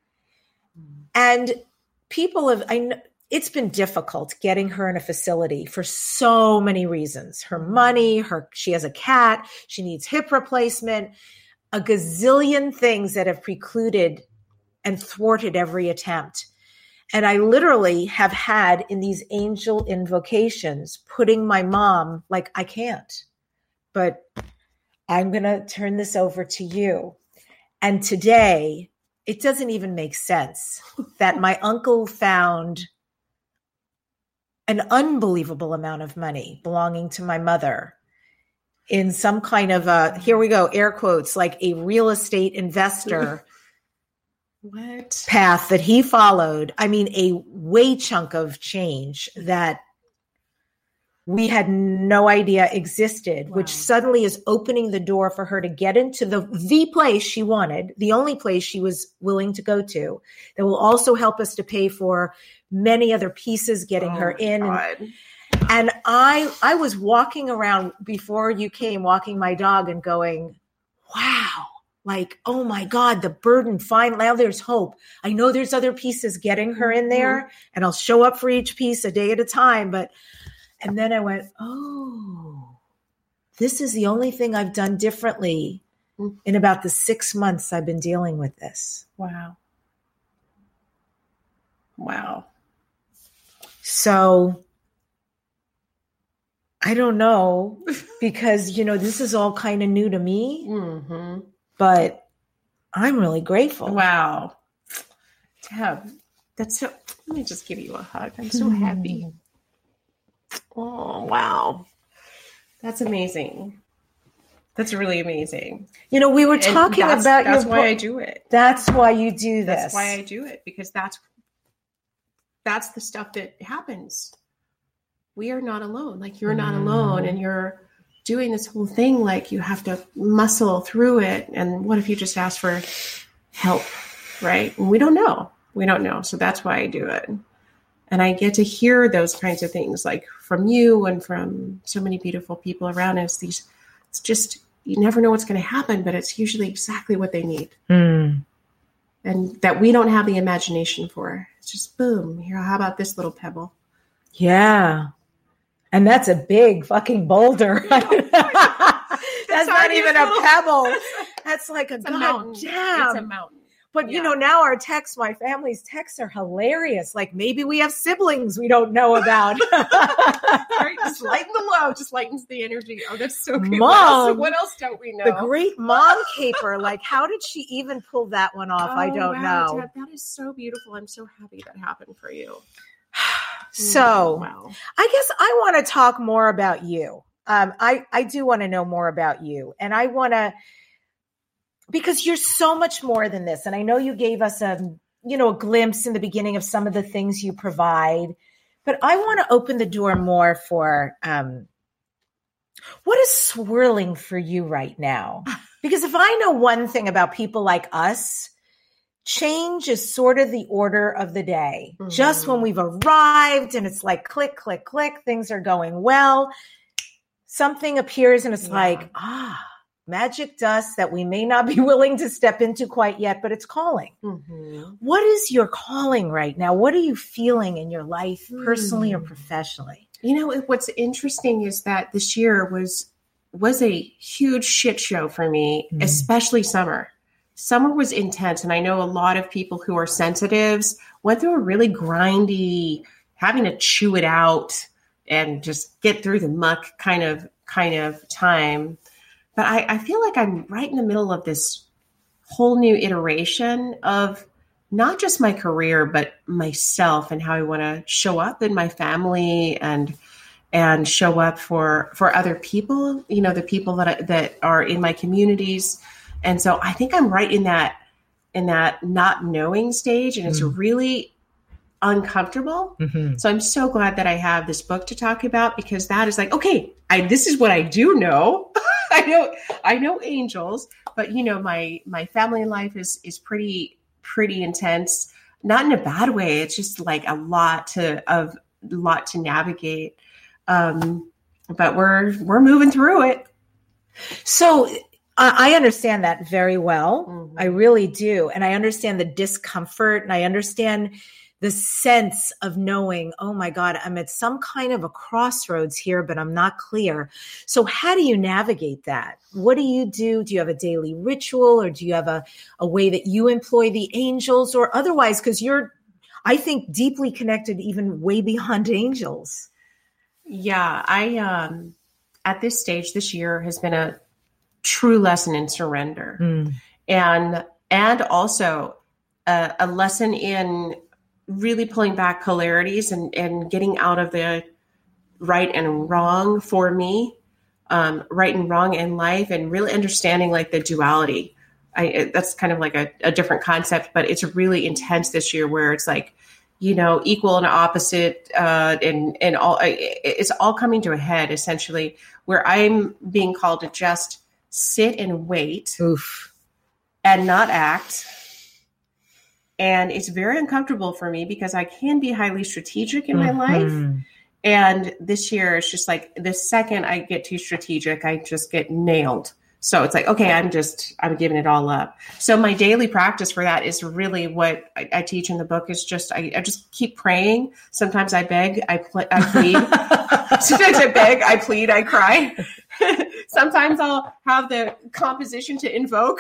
And people have, I know, it's been difficult getting her in a facility for so many reasons. Her money, her, she has a cat, she needs hip replacement, a gazillion things that have precluded and thwarted every attempt. And I literally have had in these angel invocations, putting my mom like, I can't. But I'm going to turn this over to you. And today, it doesn't even make sense that my uncle found an unbelievable amount of money belonging to my mother. in some kind of a, here we go, air quotes, like a real estate investor what path that he followed. I mean, a way chunk of change that we had no idea existed, wow. which suddenly is opening the door for her to get into the, the place she wanted, the only place she was willing to go to, that will also help us to pay for many other pieces getting oh her in. And, and I, I was walking around before you came, walking my dog and going, wow, like, oh my God, the burden, fine. Now there's hope. I know there's other pieces getting her in there mm-hmm. and I'll show up for each piece a day at a time. But, and then I went, oh, this is the only thing I've done differently mm-hmm. in about the six months I've been dealing with this. Wow. Wow. So I don't know, because, you know, this is all kind of new to me, mm-hmm. but I'm really grateful. Wow. Deb, that's so, let me just give you a hug. I'm so happy. Oh, wow. That's amazing. That's really amazing. You know, we were talking that's, about that's your why book. I do it. That's why you do this. That's why I do it, because that's that's the stuff that happens. We are not alone. Like, you're not alone, and you're doing this whole thing. Like, you have to muscle through it. And what if you just ask for help, right? And we don't know. We don't know. So that's why I do it. And I get to hear those kinds of things, like from you and from so many beautiful people around us. These, it's just, you never know what's going to happen, but it's usually exactly what they need. Mm. And that we don't have the imagination for. It's just boom. Here, how about this little pebble? Yeah. And that's a big fucking boulder. That's, that's not even a pebble. That's like a, a mountain. Damn. It's a mountain. But, yeah. you know, now our texts, my family's texts are hilarious. Like, maybe we have siblings we don't know about. Right? Just lighten the load. Just lightens the energy. Oh, that's so good. Mom, what, else, what else don't we know? The great mom caper. Like, how did she even pull that one off? Oh, I don't wow, know. Deb, that is so beautiful. I'm so happy that happened for you. So wow. I guess I want to talk more about you. Um, I, I do want to know more about you. And I want to, because you're so much more than this. And I know you gave us a, you know, a glimpse in the beginning of some of the things you provide, but I want to open the door more for um, what is swirling for you right now? Because if I know one thing about people like us, change is sort of the order of the day. Mm-hmm. Just when we've arrived and it's like click, click, click, things are going well, something appears and it's yeah. like, ah, magic dust that we may not be willing to step into quite yet, but it's calling. Mm-hmm. What is your calling right now? What are you feeling in your life, personally mm. or professionally? You know, what's interesting is that this year was was a huge shit show for me, mm. especially summer. Summer was intense, and I know a lot of people who are sensitives went through a really grindy, having to chew it out and just get through the muck kind of kind of time. But I, I feel like I'm right in the middle of this whole new iteration of not just my career, but myself and how I want to show up in my family and and show up for for other people, you know, the people that I, that are in my communities. And so I think I'm right in that in that not knowing stage, and it's mm. really uncomfortable. Mm-hmm. So I'm so glad that I have this book to talk about, because that is like, okay, I this is what I do know. I know I know angels, but you know, my my family life is is pretty pretty intense. Not in a bad way. It's just like a lot to of lot to navigate. Um, but we're we're moving through it. So I understand that very well. Mm-hmm. I really do. And I understand the discomfort, and I understand the sense of knowing, oh my God, I'm at some kind of a crossroads here, but I'm not clear. So how do you navigate that? What do you do? Do you have a daily ritual, or do you have a, a way that you employ the angels, or otherwise? Because you're, I think, deeply connected, even way beyond angels. Yeah, I, um, at this stage this year has been a true lesson in surrender. Mm. And, and also a, a lesson in really pulling back polarities and, and getting out of the right and wrong for me, um, right and wrong in life, and really understanding like the duality. I, that's kind of like a, a different concept, but it's really intense this year where it's like, you know, equal and opposite, uh, and, and all, it's all coming to a head essentially, where I'm being called to just sit and wait. Oof. And not act. And it's very uncomfortable for me because I can be highly strategic in my Mm-hmm. life. And this year, it's just like the second I get too strategic, I just get nailed. So it's like, okay, I'm just, I'm giving it all up. So my daily practice for that is really what I, I teach in the book is just, I, I just keep praying. Sometimes I beg, I, pl- I plead. Sometimes I beg, I plead, I cry. Sometimes I'll have the composition to invoke.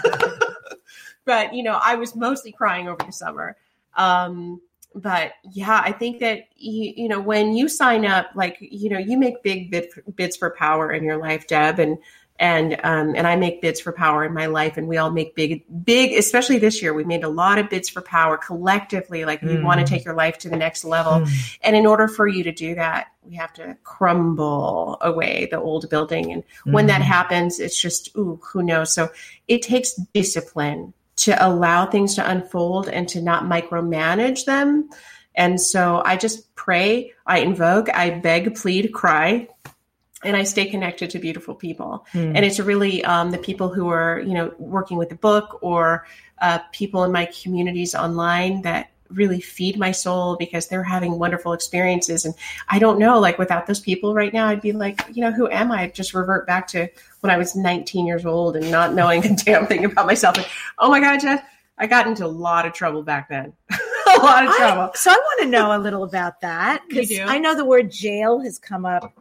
But, you know, I was mostly crying over the summer. Um, But yeah, I think that, you, you know, when you sign up, like, you know, you make big bid, bids for power in your life, Deb, and, and, um, and I make bids for power in my life, and we all make big, big, especially this year, we made a lot of bids for power collectively. Like we mm. want to take your life to the next level. Mm. And in order for you to do that, we have to crumble away the old building. And mm. when that happens, it's just, ooh, who knows? So it takes discipline to allow things to unfold and to not micromanage them. And so I just pray, I invoke, I beg, plead, cry, and I stay connected to beautiful people. Mm. And it's really um, the people who are, you know, working with the book, or uh, people in my communities online that really feed my soul because they're having wonderful experiences. And I don't know, like without those people right now, I'd be like, you know, who am I? I'd just revert back to when I was nineteen years old and not knowing a damn thing about myself. Like, oh my God, Jeff, I got into a lot of trouble back then. a lot of trouble. I, so I want to know a little about that, because I know the word jail has come up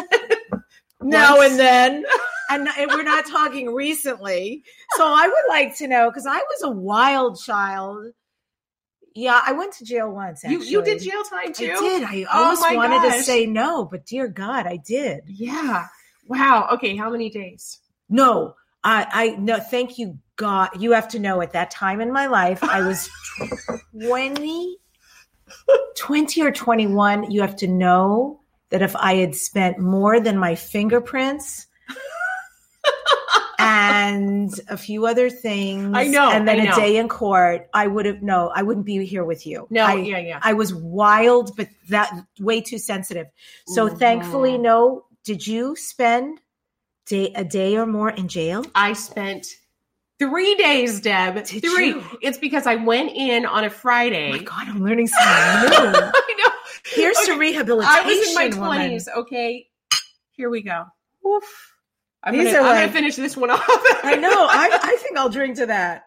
now and then, and we're not talking recently. So I would like to know, because I was a wild child. Yeah, I went to jail once, actually. You, you did jail time too? I did. I almost oh wanted gosh. to say no, but dear God, I did. Yeah. Wow. Okay. How many days? No, I, I, no, thank you, God. You have to know, at that time in my life, I was twenty, twenty or twenty-one. You have to know that if I had spent more than my fingerprints and a few other things, I know, and then I a know. day in court, I would have, no, I wouldn't be here with you. No, I, yeah, yeah. I was wild, but that way too sensitive. So mm-hmm. thankfully, no. Did you spend day, a day or more in jail? I spent three days, Deb. Did three. You? It's because I went in on a Friday. Oh my God, I'm learning something new. I know. Here's okay. to rehabilitation. I was in my twenties. Okay, here we go. Oof. I'm These gonna, are I'm like, gonna finish this one off. I know. I, I think I'll drink to that.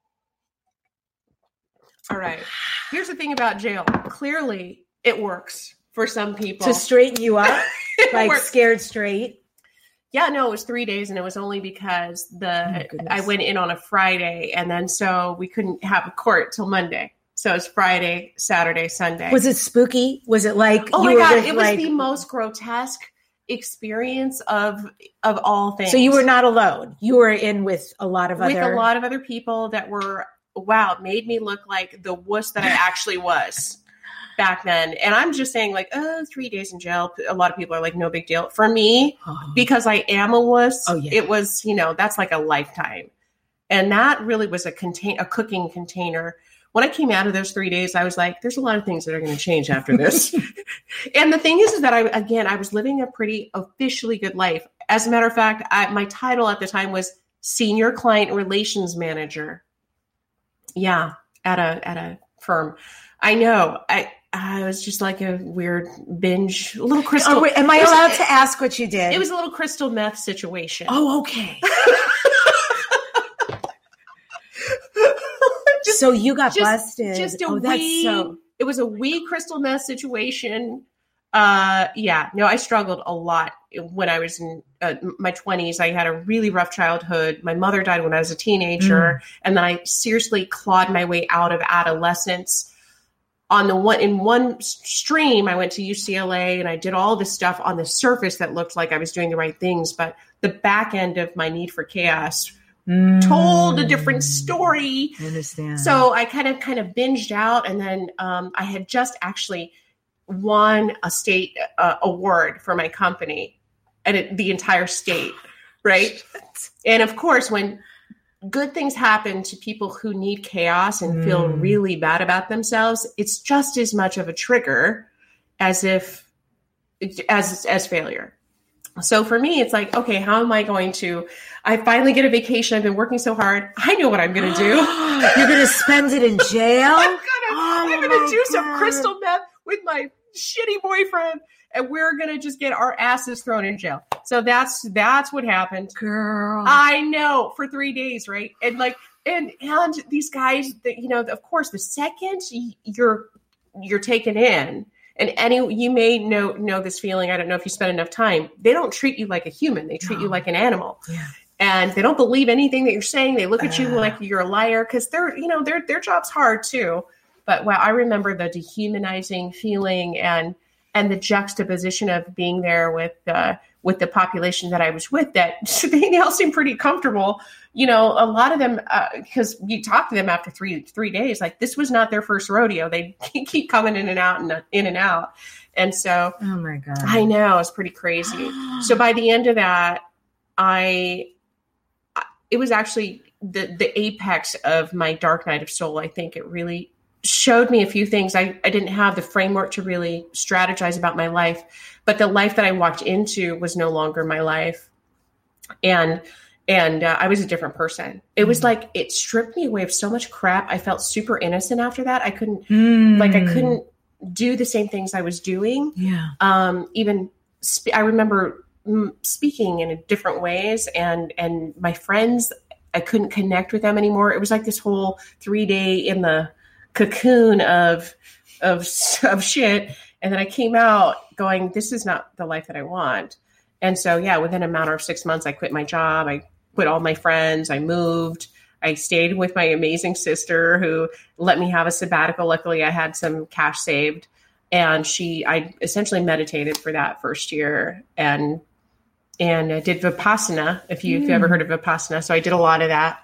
All right. Here's the thing about jail. Clearly, it works for some people to straighten you up, like works. Scared straight. Yeah, no, it was three days, and it was only because the oh, I went in on a Friday, and then so we couldn't have a court till Monday. So it's Friday, Saturday, Sunday. Was it spooky? Was it like? Oh you my God! with, It like, was the most grotesque experience of of all things. So you were not alone. You were in with a lot of with other a lot of other people that were wow made me look like the wuss that I actually was back then. And I'm just saying, like, oh, three days in jail. A lot of people are like, no big deal. For me, oh. because I am a wuss, oh, yeah. it was, you know, that's like a lifetime. And that really was a contain a cooking container. When I came out of those three days, I was like, there's a lot of things that are going to change after this. And the thing is, is that I, again, I was living a pretty officially good life. As a matter of fact, I, my title at the time was Senior Client Relations Manager. Yeah, at a at a firm. I know. I I was just like a weird binge, a little crystal. Oh, wait, am I was, allowed to ask what you did? It was a little crystal meth situation. Oh, okay. just, so you got just, busted. Just a oh, that's wee, so. It was a wee crystal meth situation. Uh, yeah, no, I struggled a lot when I was in uh, my twenties. I had a really rough childhood. My mother died when I was a teenager. Mm. And then I seriously clawed my way out of adolescence. On the one, in one stream, I went to U C L A and I did all this stuff on the surface that looked like I was doing the right things. But the back end of my need for chaos mm. told a different story. I understand. So I kind of, kind of binged out. And then um, I had just actually won a state uh, award for my company. and it, the entire state, right? And of course, when good things happen to people who need chaos and mm. feel really bad about themselves, it's just as much of a trigger as if as as failure. So for me, it's like, okay, how am I going to, I finally get a vacation. I've been working so hard. I know what I'm going to do. You're going to spend it in jail? I'm going oh I'm going to do God. some crystal meth with my shitty boyfriend, and we're going to just get our asses thrown in jail. So that's, that's what happened. Girl. I know, for three days. Right. And like, and, and these guys that, you know, of course, the second you're, you're taken in, and any, you may know, know this feeling. I don't know if you spend enough time. They don't treat you like a human. They treat no. you like an animal. Yeah. And they don't believe anything that you're saying. They look at you uh. like you're a liar, because they're, you know, their, their job's hard too. But wow, I remember the dehumanizing feeling and, and the juxtaposition of being there with, uh, with the population that I was with, that they all seemed pretty comfortable. You know, a lot of them, because uh, you talk to them after three three days, like this was not their first rodeo. They keep coming in and out and in and out. And so, oh my God, I know, it's pretty crazy. So by the end of that, I, it was actually the, the apex of my dark night of soul. I think it really showed me a few things. I, I didn't have the framework to really strategize about my life, but the life that I walked into was no longer my life. And And uh, I was a different person. It was like, it stripped me away of so much crap. I felt super innocent after that. I couldn't, mm. like, I couldn't do the same things I was doing. Yeah. Um, even, sp- I remember mm, speaking in different ways, and, and my friends, I couldn't connect with them anymore. It was like this whole three day in the cocoon of, of, of shit. And then I came out going, this is not the life that I want. And so, yeah, within a matter of six months, I quit my job. I quit all my friends. I moved. I stayed with my amazing sister who let me have a sabbatical. Luckily, I had some cash saved, and she, I essentially meditated for that first year, and, and I did Vipassana, if you, mm. if you've ever heard of Vipassana. So I did a lot of that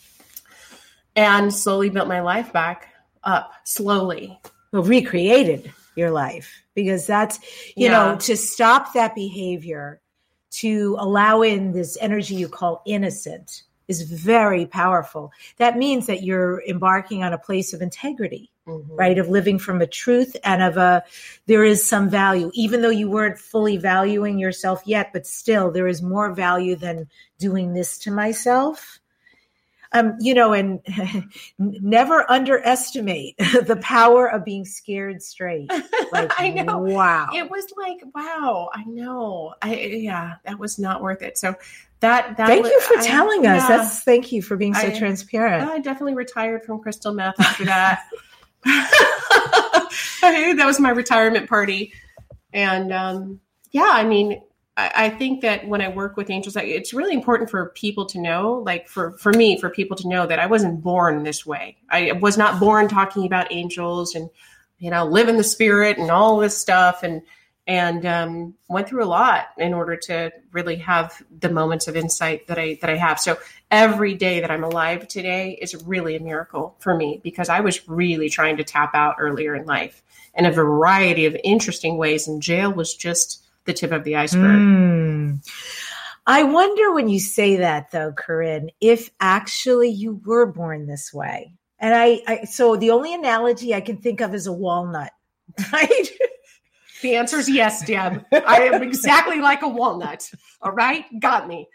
and slowly built my life back up slowly. Well, recreated your life, because that's, you yeah. know, to stop that behavior, to allow in this energy you call innocent, is very powerful. That means that you're embarking on a place of integrity, mm-hmm. right? Of living from a truth and of a, there is some value, even though you weren't fully valuing yourself yet, but still there is more value than doing this to myself. Um, you know, and never underestimate the power of being scared straight. Like, I know. Wow. It was like, wow, I know. I, yeah, that was not worth it. So that, that thank was, you for I, telling us. Yeah, That's, thank you for being so I, transparent. I definitely retired from crystal meth after that. That was my retirement party. And, um, yeah, I mean, I think that when I work with angels, it's really important for people to know, like for, for me, for people to know that I wasn't born this way. I was not born talking about angels and, you know, live in the spirit and all this stuff, and, and um, went through a lot in order to really have the moments of insight that I, that I have. So every day that I'm alive today is really a miracle for me, because I was really trying to tap out earlier in life in a variety of interesting ways. And jail was just the tip of the iceberg. Mm. I wonder, when you say that though, Corinne, if actually you were born this way. And I, I so the only analogy I can think of is a walnut, right? The answer is yes, Deb. I am exactly like a walnut. All right. Got me.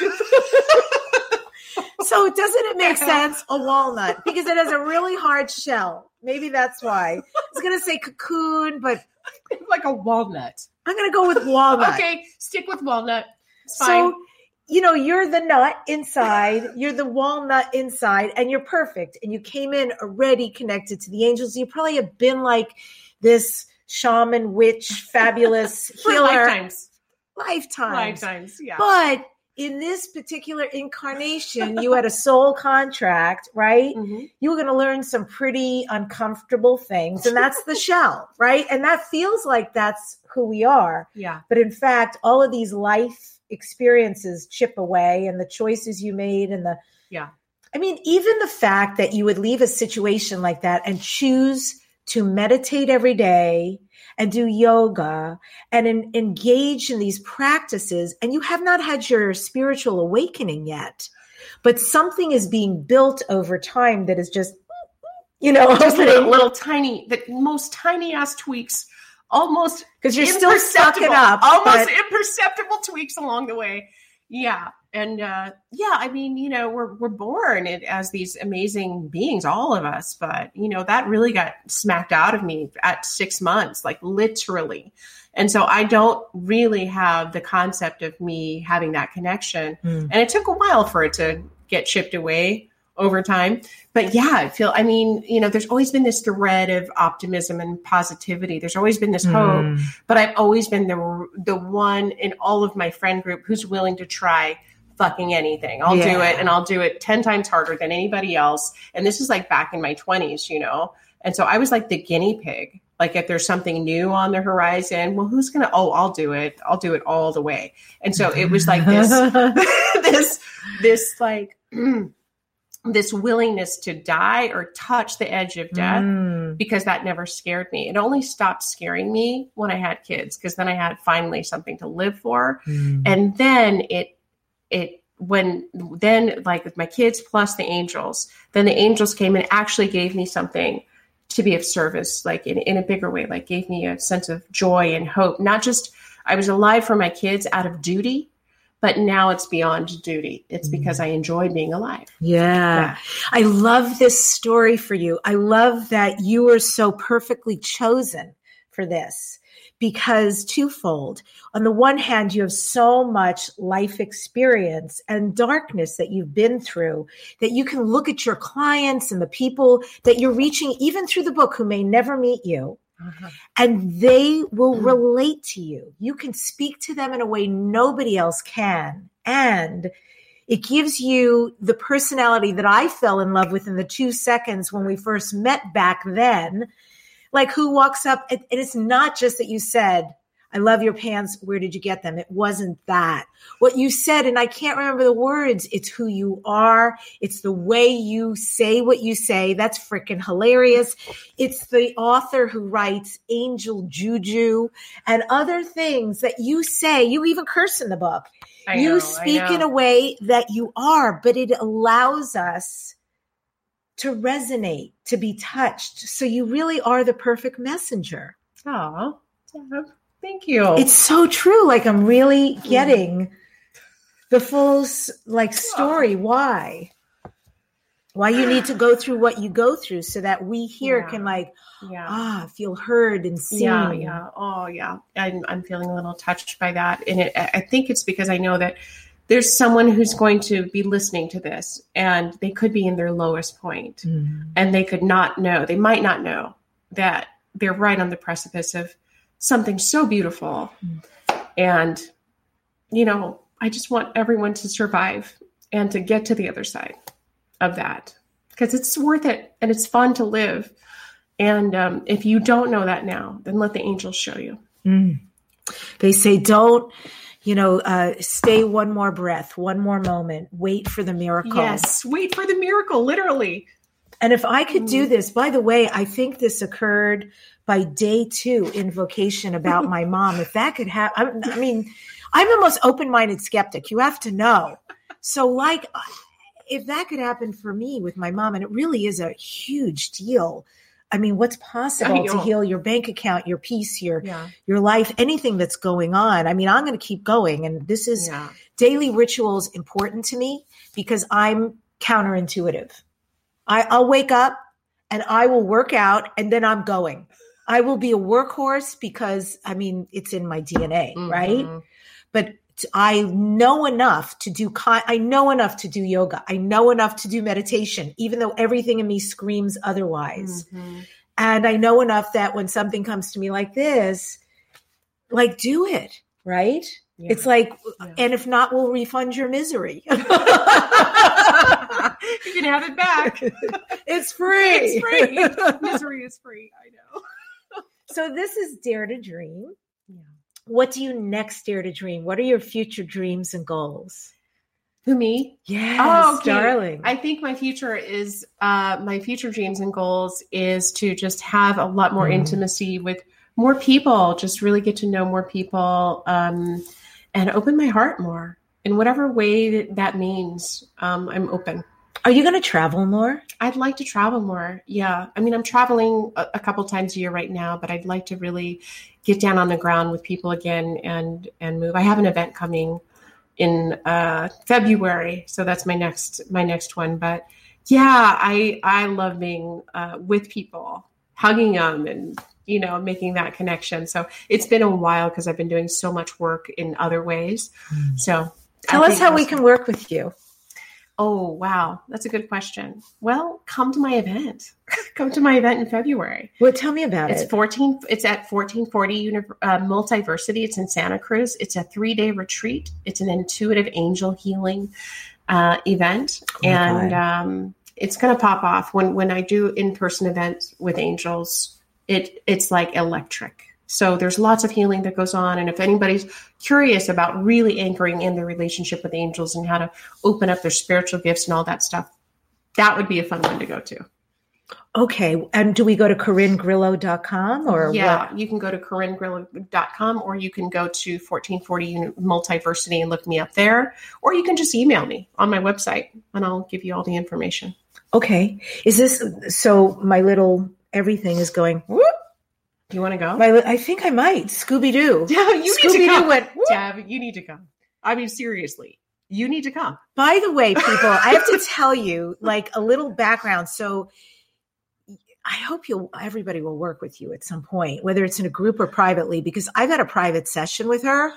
So doesn't it make sense, a walnut? Because it has a really hard shell. Maybe that's why. I was going to say cocoon, but like a walnut. I'm going to go with walnut. Okay, stick with walnut. It's fine. So, you know, you're the nut inside, you're the walnut inside, and you're perfect. And you came in already connected to the angels. You probably have been like this shaman, witch, fabulous healer. Lifetimes. Lifetimes. Lifetimes, yeah. But in this particular incarnation, you had a soul contract, right? Mm-hmm. You were going to learn some pretty uncomfortable things, and that's the shell, right? And that feels like that's who we are. Yeah. But in fact, all of these life experiences chip away, and the choices you made, and the, yeah. I mean, even the fact that you would leave a situation like that and choose to meditate every day and do yoga and in, engage in these practices, and you have not had your spiritual awakening yet, but something is being built over time that is just, you know, just little, little tiny, the most tiny ass tweaks, almost because you're still sucking up, almost but... imperceptible tweaks along the way. Yeah. And, uh, yeah, I mean, you know, we're, we're born as these amazing beings, all of us, but you know, that really got smacked out of me at six months, like literally. And so I don't really have the concept of me having that connection. Mm. And it took a while for it to get chipped away over time. But yeah, I feel, I mean, you know, there's always been this thread of optimism and positivity. There's always been this hope, mm. but I've always been the, the one in all of my friend group who's willing to try fucking anything. I'll yeah. do it, and I'll do it ten times harder than anybody else. And this is like back in my twenties, you know? And so I was like the guinea pig. Like if there's something new on the horizon, well, who's going to, oh, I'll do it. I'll do it all the way. And so it was like this, this, this like, this willingness to die or touch the edge of death mm. because that never scared me. It only stopped scaring me when I had kids, because then I had finally something to live for. Mm. And then it, it, when then like with my kids plus the angels, then the angels came and actually gave me something to be of service, like in, in a bigger way, like gave me a sense of joy and hope. Not just I was alive for my kids out of duty, but now it's beyond duty. It's because I enjoy being alive. Yeah. yeah. I love this story for you. I love that you were so perfectly chosen for this, because twofold. On the one hand, you have so much life experience and darkness that you've been through that you can look at your clients and the people that you're reaching, even through the book, who may never meet you. Uh-huh. And they will mm. relate to you. You can speak to them in a way nobody else can. And it gives you the personality that I fell in love with in the two seconds when we first met back then. Like who walks up, and it's not just that you said, I love your pants. Where did you get them? It wasn't that. What you said, and I can't remember the words, it's who you are. It's the way you say what you say. That's freaking hilarious. It's the author who writes Angel Juju and other things that you say. You even curse in the book. I you know, speak I know. in a way that you are, but it allows us to resonate, to be touched. So you really are the perfect messenger. Oh, thank you. It's so true. Like I'm really getting the full like story. Why? Why you need to go through what you go through so that we here yeah. can like, yeah. ah, feel heard and seen. Yeah, yeah. Oh, yeah. I'm, I'm feeling a little touched by that. And it, I think it's because I know that there's someone who's going to be listening to this, and they could be in their lowest point, mm-hmm. and they could not know, they might not know that they're right on the precipice of something so beautiful. Mm-hmm. And, you know, I just want everyone to survive and to get to the other side of that, because it's worth it and it's fun to live. And um, if you don't know that now, then let the angels show you. Mm. They say, don't, you know, uh, stay one more breath, one more moment, wait for the miracle. Yes, wait for the miracle, literally. And if I could do this, by the way, I think this occurred by day two invocation about my mom. If that could happen, I mean, I'm the most open-minded skeptic. You have to know. So like, if that could happen for me with my mom, and it really is a huge deal. I mean, what's possible to heal your bank account, your peace, your, yeah. your life, anything that's going on. I mean, I'm going to keep going. And this is yeah. daily rituals important to me because I'm counterintuitive. I, I'll wake up and I will work out and then I'm going. I will be a workhorse because, I mean, it's in my D N A, mm-hmm. right? But I know enough to do, I know enough to do yoga. I know enough to do meditation, even though everything in me screams otherwise. Mm-hmm. And I know enough that when something comes to me like this, like do it, right? Yeah. It's like, yeah. and if not, we'll refund your misery. You can have it back. It's free. It's free. Misery is free. I know. So this is Dare to Dream. Yeah. What do you next dare to dream? What are your future dreams and goals? Who, me? Yes, oh, okay. darling. I think my future is, uh, my future dreams and goals is to just have a lot more mm. intimacy with more people, just really get to know more people, um, and open my heart more in whatever way that, that means. Um, I'm open. Are you going to travel more? I'd like to travel more. Yeah. I mean, I'm traveling a, a couple times a year right now, but I'd like to really get down on the ground with people again and, and move. I have an event coming in uh, February. So that's my next, my next one. But yeah, I, I love being uh, with people, hugging them and, you know, making that connection. So it's been a while because I've been doing so much work in other ways. Mm. So tell us how we can work with you. Oh, wow. That's a good question. Well, come to my event. Come to my event in February. Well, tell me about it's it. fourteen. It's at fourteen forty Uni- uh, Multiversity. It's in Santa Cruz. It's a three-day retreat. It's an intuitive angel healing uh, event. Oh, and um, it's going to pop off. When when I do in-person events with angels, it it's like electric. So there's lots of healing that goes on. And if anybody's curious about really anchoring in their relationship with angels and how to open up their spiritual gifts and all that stuff, that would be a fun one to go to. Okay. And do we go to Corinne Grillo dot com or yeah, what? You can go to Corinne Grillo dot com or you can go to fourteen forty Multiversity and look me up there, or you can just email me on my website and I'll give you all the information. Okay. Is this, so my little everything is going, whoop. You want to go? My, I think I might. Scooby-Doo. Yeah, you Scooby-Doo need to come. went, Deb, you need to come. I mean, seriously, you need to come. By the way, people, I have to tell you like a little background. So I hope you'll, everybody will work with you at some point, whether it's in a group or privately, because I got a private session with her.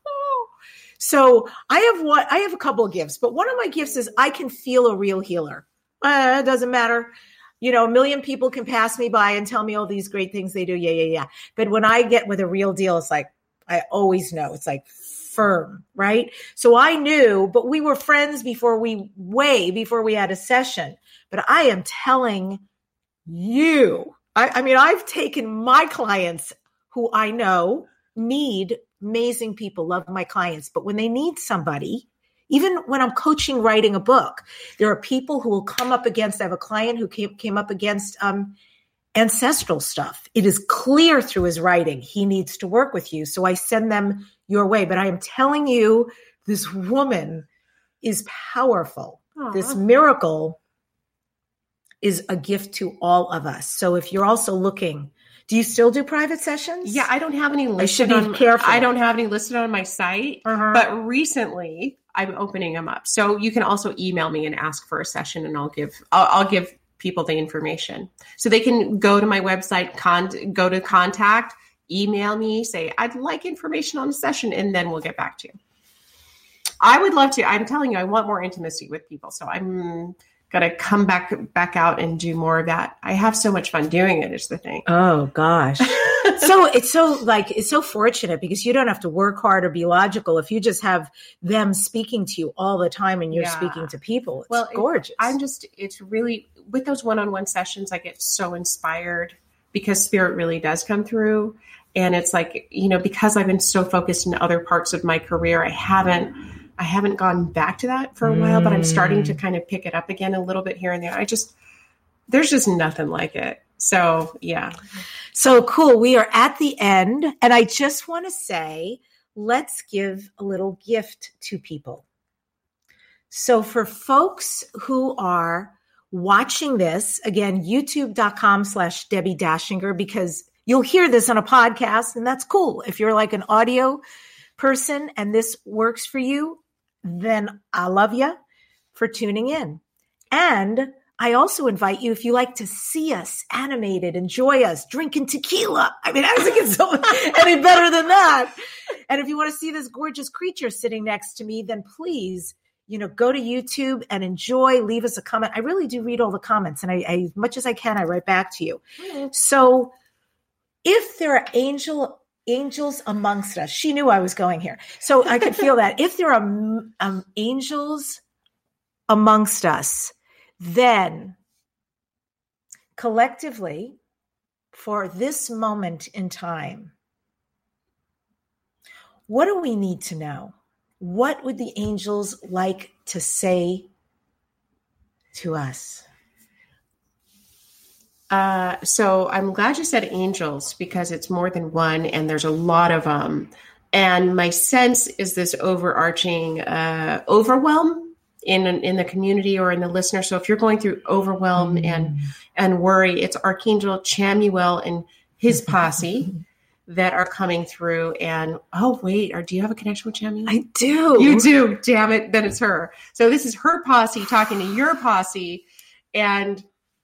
So I have one, I have a couple of gifts, but one of my gifts is I can feel a real healer. Uh, it doesn't matter. You know, a million people can pass me by and tell me all these great things they do. Yeah, yeah, yeah. But when I get with a real deal, it's like, I always know it's like firm, right? So I knew, but we were friends before we, way before we had a session. But I am telling you, I, I mean, I've taken my clients who I know need amazing people, love my clients. But when they need somebody, even when I'm coaching, writing a book, there are people who will come up against, I have a client who came, came up against um, ancestral stuff. It is clear through his writing. He needs to work with you. So I send them your way. But I am telling you, this woman is powerful. Aww. This miracle is a gift to all of us. So if you're also looking, do you still do private sessions? Yeah, I don't have any listed. I should be on, careful. I don't have any listed on my site, uh-huh. but recently I'm opening them up. So you can also email me and ask for a session, and I'll give I'll, I'll give people the information. So they can go to my website, con- go to contact, email me, say I'd like information on a session, and then we'll get back to you. I would love to. I'm telling you, I want more intimacy with people, so I'm gonna come back back out and do more of that. I have so much fun doing it. Is the thing. Oh gosh. So it's so like, it's so fortunate because you don't have to work hard or be logical. If you just have them speaking to you all the time and you're yeah. speaking to people, it's well, gorgeous. It, I'm just, it's really, with those one-on-one sessions, I get so inspired because spirit really does come through. And it's like, you know, because I've been so focused in other parts of my career, I haven't, I haven't gone back to that for a mm. while, but I'm starting to kind of pick it up again a little bit here and there. I just, there's just nothing like it. So, yeah. So cool. We are at the end. And I just want to say, let's give a little gift to people. So for folks who are watching this, again, youtube.com slash Debbie Dachinger, because you'll hear this on a podcast and that's cool. If you're like an audio person and this works for you, then I love you for tuning in. And I also invite you, if you like to see us animated, enjoy us, drinking tequila. I mean, how does it get so any better than that? And if you want to see this gorgeous creature sitting next to me, then please, you know, go to YouTube and enjoy, leave us a comment. I really do read all the comments, and I, I as much as I can, I write back to you. Mm-hmm. So if there are angel angels amongst us, she knew I was going here. So I could feel that. If there are um, angels amongst us, then collectively, for this moment in time, what do we need to know? What would the angels like to say to us? Uh, so I'm glad you said angels because it's more than one and there's a lot of them. And my sense is this overarching uh, overwhelm in in the community or in the listener. So if you're going through overwhelm mm. and and worry, it's Archangel Chamuel and his posse that are coming through. And oh wait, or do you have a connection with Chamuel? I do. You do. Damn it, then it's her. So this is her posse talking to your posse, and.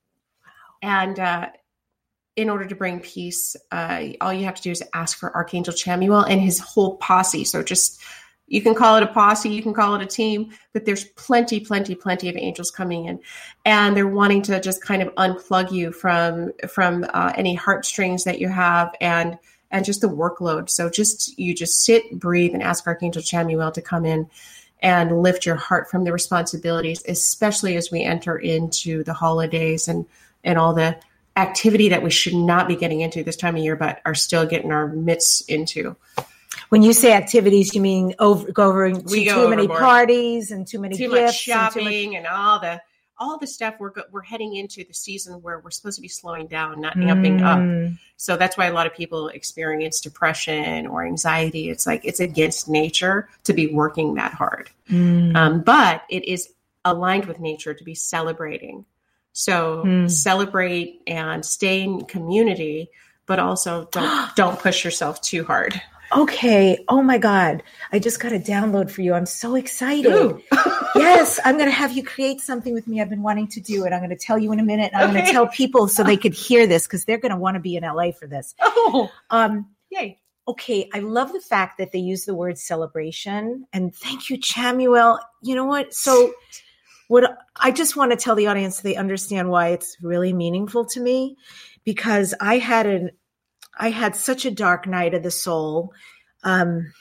And uh, in order to bring peace, uh, all you have to do is ask for Archangel Chamuel and his whole posse. So just, you can call it a posse, you can call it a team, but there's plenty, plenty, plenty of angels coming in. And they're wanting to just kind of unplug you from from uh, any heartstrings that you have and and just the workload. So just, you just sit, breathe, and ask Archangel Chamuel to come in and lift your heart from the responsibilities, especially as we enter into the holidays and and all the activity that we should not be getting into this time of year, but are still getting our mitts into. When you say activities, you mean over going to we too go many overboard. parties and too many too gifts, much shopping and, too much- and all the all the stuff. We're go- we're heading into the season where we're supposed to be slowing down, not amping mm. up. So that's why a lot of people experience depression or anxiety. It's like it's against nature to be working that hard, mm. um, but it is aligned with nature to be celebrating. So mm. celebrate and stay in community, but also don't don't push yourself too hard. Okay. Oh my God. I just got a download for you. I'm so excited. Yes. I'm going to have you create something with me. I've been wanting to do it. I'm going to tell you in a minute. And I'm okay. going to tell people so they could hear this because they're going to want to be in L A for this. Oh, um, yay. Okay. I love the fact that they use the word celebration, and thank you, Chamuel. You know what? So what I just want to tell the audience so they understand why it's really meaningful to me, because I had an I had such a dark night of the soul um,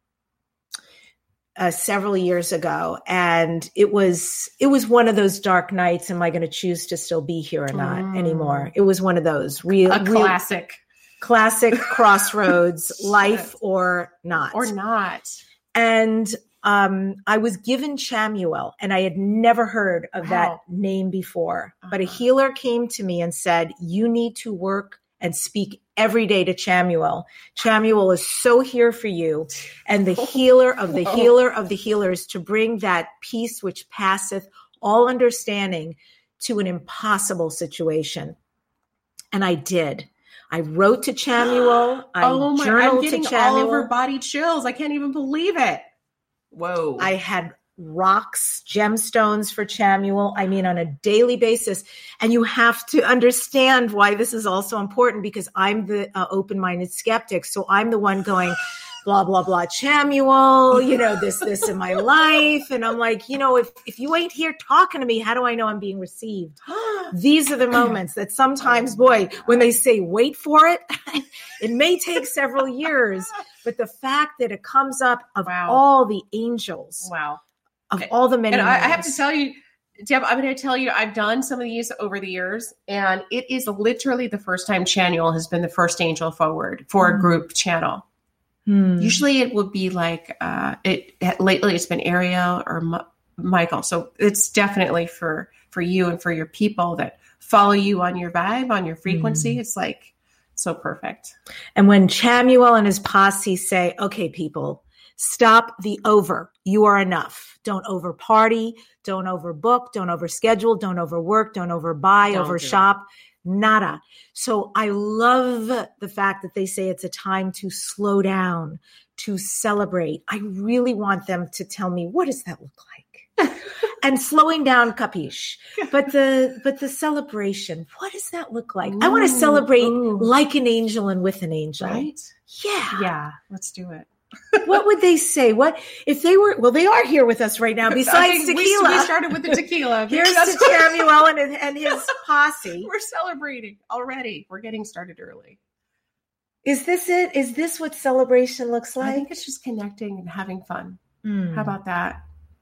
uh, several years ago, and it was it was one of those dark nights. Am I going to choose to still be here or not mm. anymore? It was one of those real a classic, real, classic crossroads, life or not, or not, and. Um, I was given Chamuel, and I had never heard of wow. that name before. Uh-huh. But a healer came to me and said, you need to work and speak every day to Chamuel. Chamuel is so here for you, and the healer of the healer of the healers, to bring that peace which passeth all understanding to an impossible situation. And I did. I wrote to Chamuel. I oh my, journaled I'm getting to Chamuel. all over body chills. I can't even believe it. Whoa. I had rocks, gemstones for Chamuel. I mean, on a daily basis. And you have to understand why this is also important, because I'm the uh, open-minded skeptic. So I'm the one going, blah, blah, blah, Chamuel, you know, this, this in my life. And I'm like, you know, if, if you ain't here talking to me, how do I know I'm being received? These are the moments that sometimes, boy, when they say, wait for it, it may take several years. But the fact that it comes up of wow. all the angels, wow, of all the many, and I, I have to tell you, Deb, I'm going to tell you, I've done some of these over the years, and it is literally the first time Chamuel has been the first angel forward for mm. a group channel. Mm. Usually, it would be like uh, it. Lately, it's been Ariel or M- Michael. So it's definitely for for you and for your people that follow you on your vibe, on your frequency. Mm. It's like. So perfect. And when Chamuel and his posse say, okay, people, stop the over. You are enough. Don't over party. Don't overbook. Don't overschedule. Don't overwork. Don't overbuy, Don't overshop. Nada. So I love the fact that they say it's a time to slow down, to celebrate. I really want them to tell me, what does that look like? And slowing down, capiche. But the but the celebration, what does that look like? Ooh, I want to celebrate ooh. like an angel and with an angel. Right? Yeah. Yeah. Let's do it. What would they say? What if they were? Well, they are here with us right now. Besides tequila, we, we started with the tequila. Here's to Chamuel and, and his posse. We're celebrating already. We're getting started early. Is this it? Is this what celebration looks like? I think it's just connecting and having fun. Mm. How about that?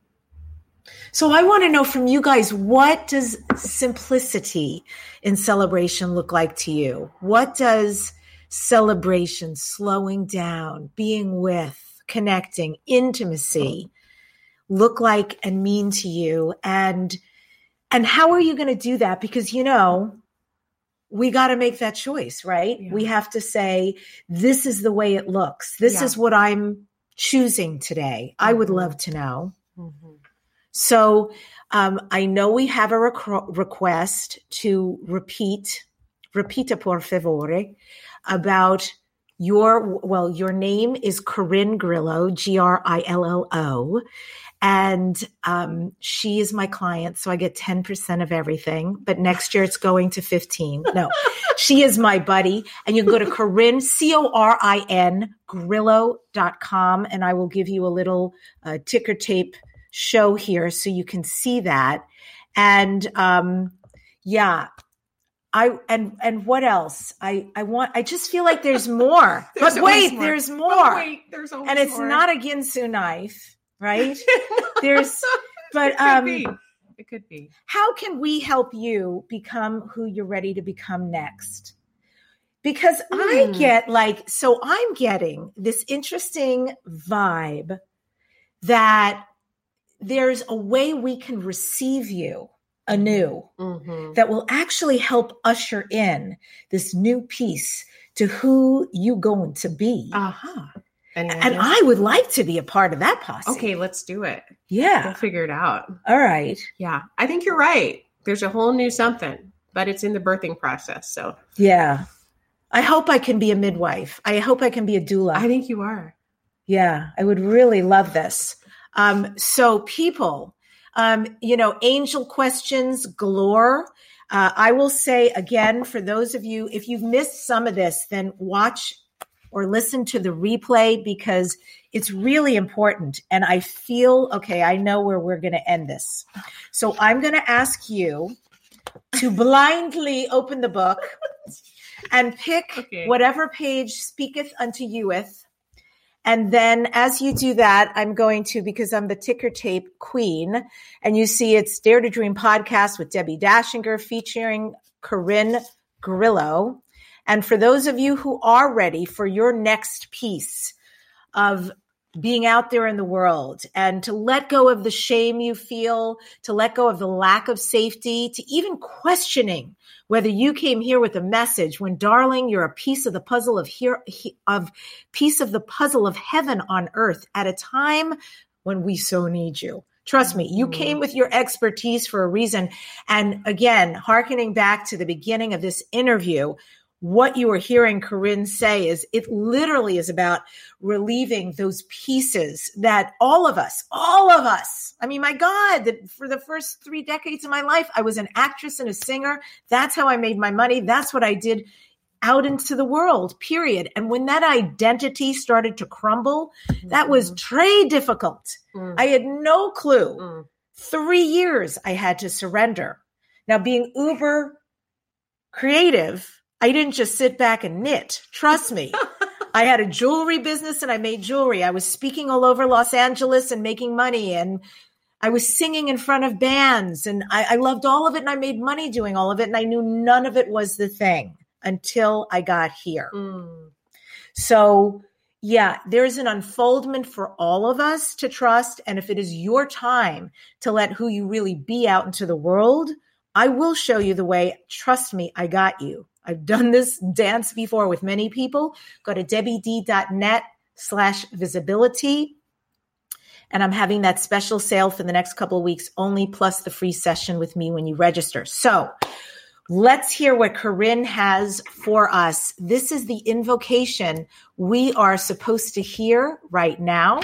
So I want to know from you guys, what does simplicity in celebration look like to you? What does celebration, slowing down, being with, connecting, intimacy look like and mean to you? And, and how are you going to do that? Because, you know, we got to make that choice, right? Yeah. We have to say, this is the way it looks. This Yeah. is what I'm choosing today. Mm-hmm. I would love to know. Mm-hmm. So um, I know we have a rec- request to repeat, repita por favore, about your, well, your name is Corinne Grillo, G R I L L O. And um, she is my client, so I get ten percent of everything. But next year it's going to fifteen. No, she is my buddy. And you can go to Corinne, C O R I N, Grillo dot com, and I will give you a little uh, ticker tape show here so you can see that. And um, yeah, I and and what else? I I want. I just feel like there's more. there's but wait, more. there's more. Oh, wait, there's always and it's more. not a Ginsu knife. Right? There's, but, it could um, be. It could be. How can we help you become who you're ready to become next? Because mm. I get like, so I'm getting this interesting vibe that there's a way we can receive you anew mm-hmm. that will actually help usher in this new piece to who you going to be. Uh-huh. And, and I would like to be a part of that posse. Okay, let's do it. Yeah. We'll figure it out. All right. Yeah. I think you're right. There's a whole new something, but it's in the birthing process. So yeah. I hope I can be a midwife. I hope I can be a doula. I think you are. Yeah. I would really love this. Um, so people, um, you know, angel questions galore. Uh, I will say again, for those of you, if you've missed some of this, then watch or listen to the replay because it's really important. And I feel, okay, I know where we're going to end this. So I'm going to ask you to blindly open the book and pick okay. whatever page speaketh unto youeth. And then as you do that, I'm going to, because I'm the ticker tape queen, and you see it's Dare to Dream podcast with Debbie Dashinger featuring Corinne Grillo. And for those of you who are ready for your next piece of being out there in the world and to let go of the shame you feel, to let go of the lack of safety, to even questioning whether you came here with a message when, darling, you're a piece of the puzzle of here, of piece of the puzzle of heaven on earth at a time when we so need you. Trust me, you came with your expertise for a reason. And again, hearkening back to the beginning of this interview, what you are hearing Corinne say is it literally is about relieving those pieces that all of us, all of us, I mean, my God, that for the first three decades of my life, I was an actress and a singer. That's how I made my money. That's what I did out into the world, period. And when that identity started to crumble, mm-hmm. that was très difficult. Mm. I had no clue. Mm. Three years I had to surrender. Now, being uber creative, I didn't just sit back and knit. Trust me. I had a jewelry business and I made jewelry. I was speaking all over Los Angeles and making money. And I was singing in front of bands. And I, I loved all of it. And I made money doing all of it. And I knew none of it was the thing until I got here. Mm. So, yeah, there's an unfoldment for all of us to trust. And if it is your time to let who you really be out into the world, I will show you the way. Trust me, I got you. I've done this dance before with many people. Go to debbied.net slash visibility. And I'm having that special sale for the next couple of weeks, only plus the free session with me when you register. So let's hear what Corinne has for us. This is the invocation we are supposed to hear right now.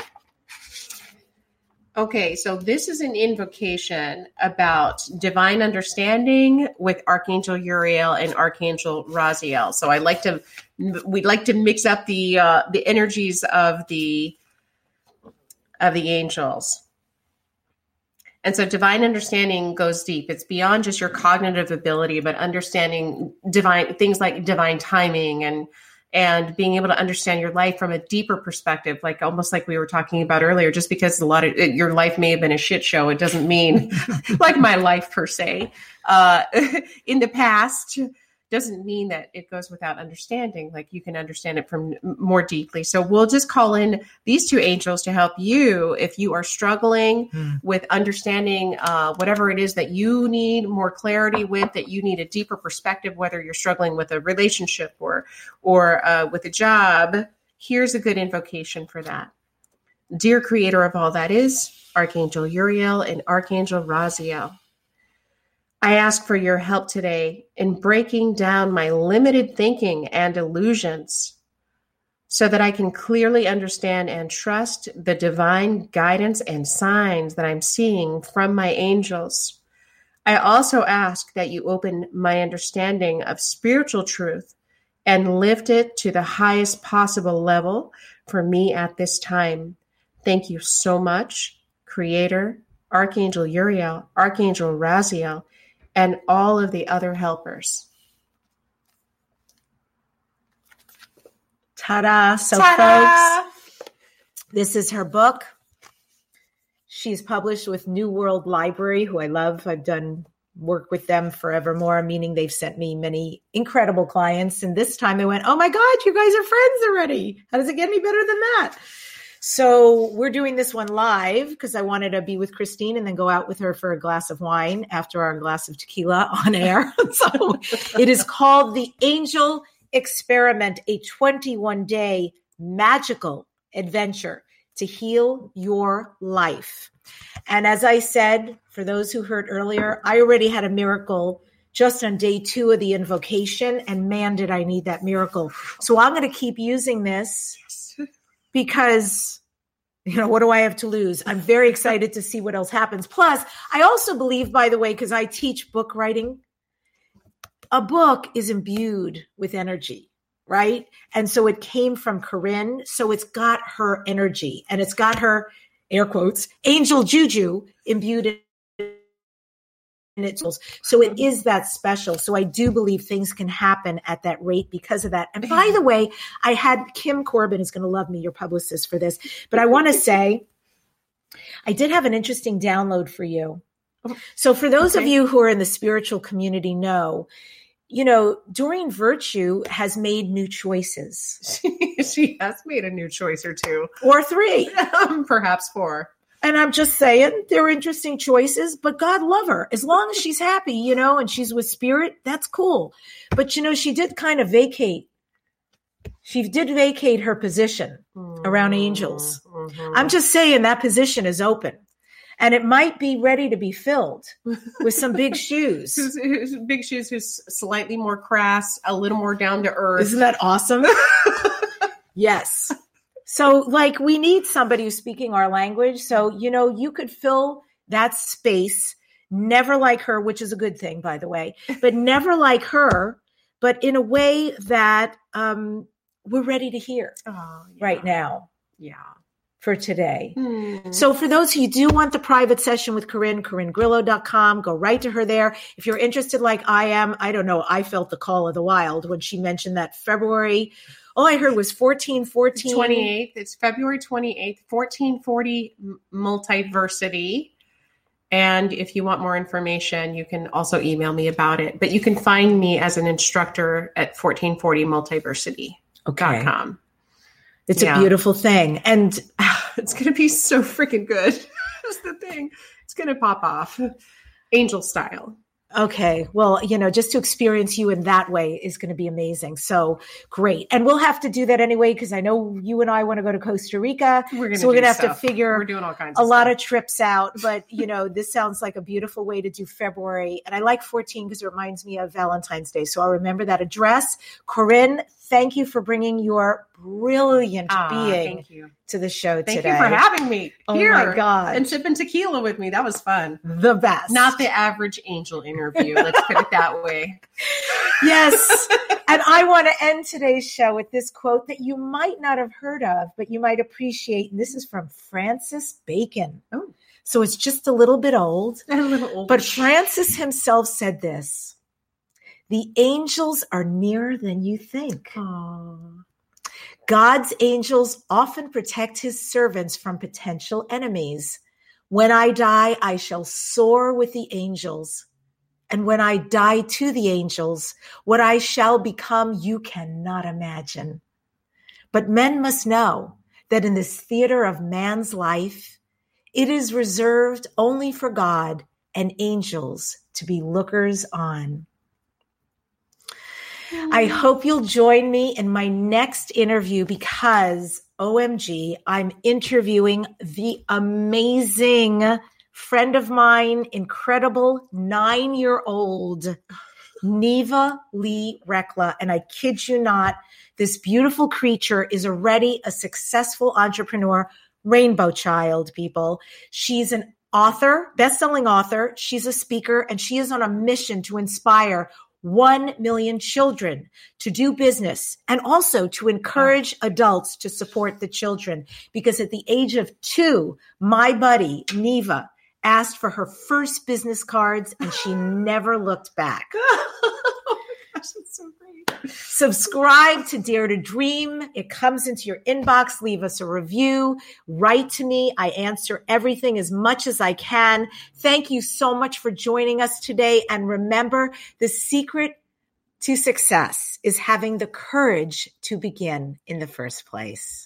Okay, so this is an invocation about divine understanding with Archangel Uriel and Archangel Raziel. So I like to, we'd like to mix up the uh, the energies of the of the angels. And so divine understanding goes deep. It's beyond just your cognitive ability, but understanding divine things like divine timing and and being able to understand your life from a deeper perspective, like almost like we were talking about earlier. Just because a lot of your life may have been a shit show, it doesn't mean like my life per se. Uh, in the past, doesn't mean that it goes without understanding. Like you can understand it from more deeply. So we'll just call in these two angels to help you if you are struggling mm. with understanding uh, whatever it is that you need more clarity with, that you need a deeper perspective, whether you're struggling with a relationship or, or uh, with a job. Here's a good invocation for that. Dear Creator of all that is, Archangel Uriel and Archangel Raziel, I ask for your help today in breaking down my limited thinking and illusions so that I can clearly understand and trust the divine guidance and signs that I'm seeing from my angels. I also ask that you open my understanding of spiritual truth and lift it to the highest possible level for me at this time. Thank you so much, Creator, Archangel Uriel, Archangel Raziel, and all of the other helpers. Ta-da. So Ta-da! folks, this is her book. She's published with New World Library, who I love. I've done work with them forevermore, meaning they've sent me many incredible clients. And this time they went, oh my God, you guys are friends already. How does it get any better than that? So we're doing this one live because I wanted to be with Christine and then go out with her for a glass of wine after our glass of tequila on air. So it is called The Angel Experiment, a twenty-one day magical adventure to heal your life. And as I said, for those who heard earlier, I already had a miracle just on day two of the invocation. And man, did I need that miracle. So I'm going to keep using this. Because, you know, what do I have to lose? I'm very excited to see what else happens. Plus, I also believe, by the way, because I teach book writing, a book is imbued with energy, right? And so it came from Corinne. So it's got her energy and it's got her, air quotes, angel juju imbued in it. So it is that special. So I do believe things can happen at that rate because of that. And by the way, I had Kim Corbin is going to love me, your publicist, for this. But I want to say, I did have an interesting download for you. So for those okay. of you who are in the spiritual community know, you know, Doreen Virtue has made new choices. She has made a new choice or two. Or three. Perhaps four. And I'm just saying, they're interesting choices, but God love her. As long as she's happy, you know, and she's with spirit, that's cool. But, you know, she did kind of vacate. She did vacate her position mm-hmm. around angels. Mm-hmm. I'm just saying that position is open. And it might be ready to be filled with some big shoes. who's, who's big shoes who's slightly more crass, a little more down to earth. Isn't that awesome? Yes. So, like, we need somebody who's speaking our language. So, you know, you could fill that space, never like her, which is a good thing, by the way, but never like her, but in a way that um, we're ready to hear oh, yeah. right now. Yeah. For today. Mm. So for those who do want the private session with Corinne, Corinne Grillo dot com, go right to her there. If you're interested like I am, I don't know, I felt the call of the wild when she mentioned that February. All I heard was fourteen fourteen. twenty-eighth. It's February twenty-eighth, fourteen forty Multiversity. And if you want more information, you can also email me about it. But you can find me as an instructor at fourteen forty multiversity dot com. Okay. It's yeah. a beautiful thing. And it's going to be so freaking good. That's the thing. It's going to pop off. Angel style. Okay. Well, you know, just to experience you in that way is going to be amazing. So great. And we'll have to do that anyway, because I know you and I want to go to Costa Rica. We're gonna so we're going to have stuff. to figure we're doing all kinds a of lot stuff. of trips out. But, you know, this sounds like a beautiful way to do February. And I like fourteen because it reminds me of Valentine's Day. So I'll remember that address. Corinne, thank you for bringing your brilliant ah, being thank you. to the show thank today. Thank you for having me oh here. My God. And sipping tequila with me. That was fun. The best. Not the average angel interview. Let's put it that way. Yes. And I want to end today's show with this quote that you might not have heard of, but you might appreciate. And this is from Francis Bacon. Oh. So it's just a little bit old. A little old. But Francis himself said this: the angels are nearer than you think. Aww. God's angels often protect his servants from potential enemies. When I die, I shall soar with the angels And when I die to the angels, what I shall become, you cannot imagine. But men must know that in this theater of man's life, it is reserved only for God and angels to be lookers on. I hope you'll join me in my next interview because, O M G, I'm interviewing the amazing friend of mine, incredible nine-year-old Neva Lee Rekla. And I kid you not, this beautiful creature is already a successful entrepreneur, rainbow child, people. She's an author, best-selling author. She's a speaker, and she is on a mission to inspire one million children to do business and also to encourage adults to support the children. Because at the age of two, my buddy, Neva, asked for her first business cards and she never looked back. Oh my gosh, that's so great. Subscribe to Dare to Dream. It comes into your inbox. Leave us a review. Write to me. I answer everything as much as I can. Thank you so much for joining us today. And remember, the secret to success is having the courage to begin in the first place.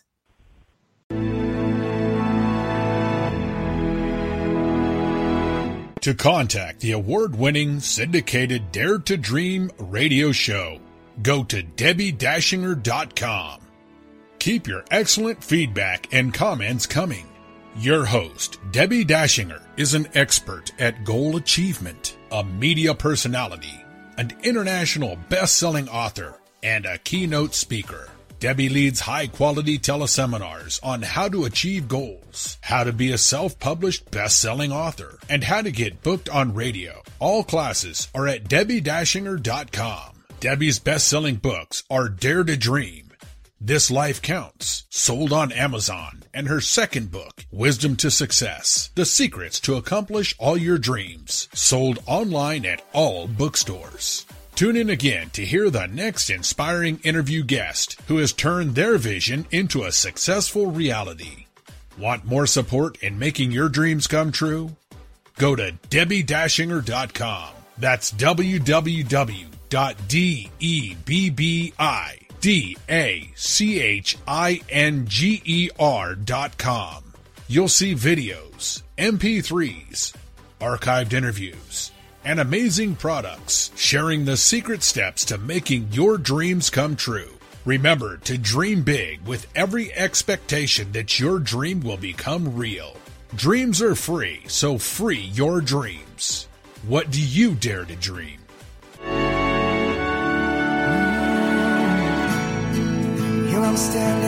To contact the award-winning syndicated Dare to Dream radio show, go to Debbie Dashinger dot com. Keep your excellent feedback and comments coming. Your host, Debbie Dashinger, is an expert at goal achievement, a media personality, an international best-selling author, and a keynote speaker. Debbie leads high-quality teleseminars on how to achieve goals, how to be a self-published best-selling author, and how to get booked on radio. All classes are at Debbie Dashinger dot com. Debbie's best-selling books are Dare to Dream, This Life Counts, sold on Amazon, and her second book, Wisdom to Success, The Secrets to Accomplish All Your Dreams, sold online at all bookstores. Tune in again to hear the next inspiring interview guest who has turned their vision into a successful reality. Want more support in making your dreams come true? Go to Debbie Dashinger dot com. That's w w w dot debbie dashinger dot com. You'll see videos, M P threes, archived interviews, and amazing products sharing the secret steps to making your dreams come true. Remember to dream big with every expectation that your dream will become real. Dreams are free, so free your dreams. What do you dare to dream? Here I'm standing